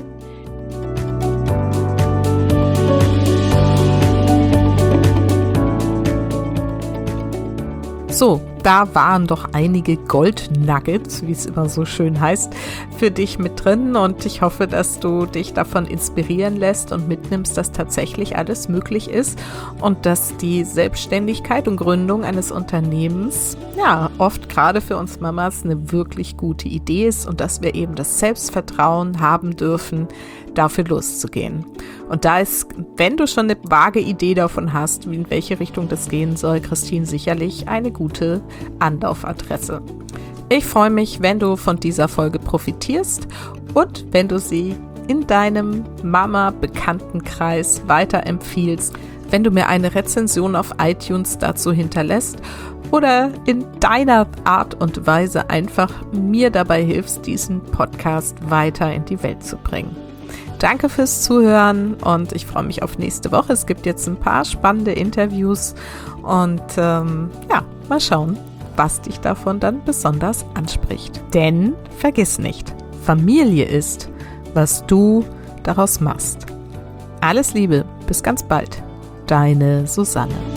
So, da waren doch einige Gold-Nuggets, wie es immer so schön heißt, für dich mit drin und ich hoffe, dass du dich davon inspirieren lässt und mitnimmst, dass tatsächlich alles möglich ist und dass die Selbstständigkeit und Gründung eines Unternehmens oft gerade für uns Mamas eine wirklich gute Idee ist und dass wir eben das Selbstvertrauen haben dürfen, dafür loszugehen. Und da ist, wenn du schon eine vage Idee davon hast, in welche Richtung das gehen soll, Christine sicherlich eine gute Anlaufadresse. Ich freue mich, wenn du von dieser Folge profitierst und wenn du sie in deinem Mama-Bekanntenkreis weiterempfiehlst, wenn du mir eine Rezension auf iTunes dazu hinterlässt oder in deiner Art und Weise einfach mir dabei hilfst, diesen Podcast weiter in die Welt zu bringen. Danke fürs Zuhören und ich freue mich auf nächste Woche. Es gibt jetzt ein paar spannende Interviews und mal schauen, was dich davon dann besonders anspricht. Denn vergiss nicht, Familie ist, was du daraus machst. Alles Liebe, bis ganz bald. Deine Susanne.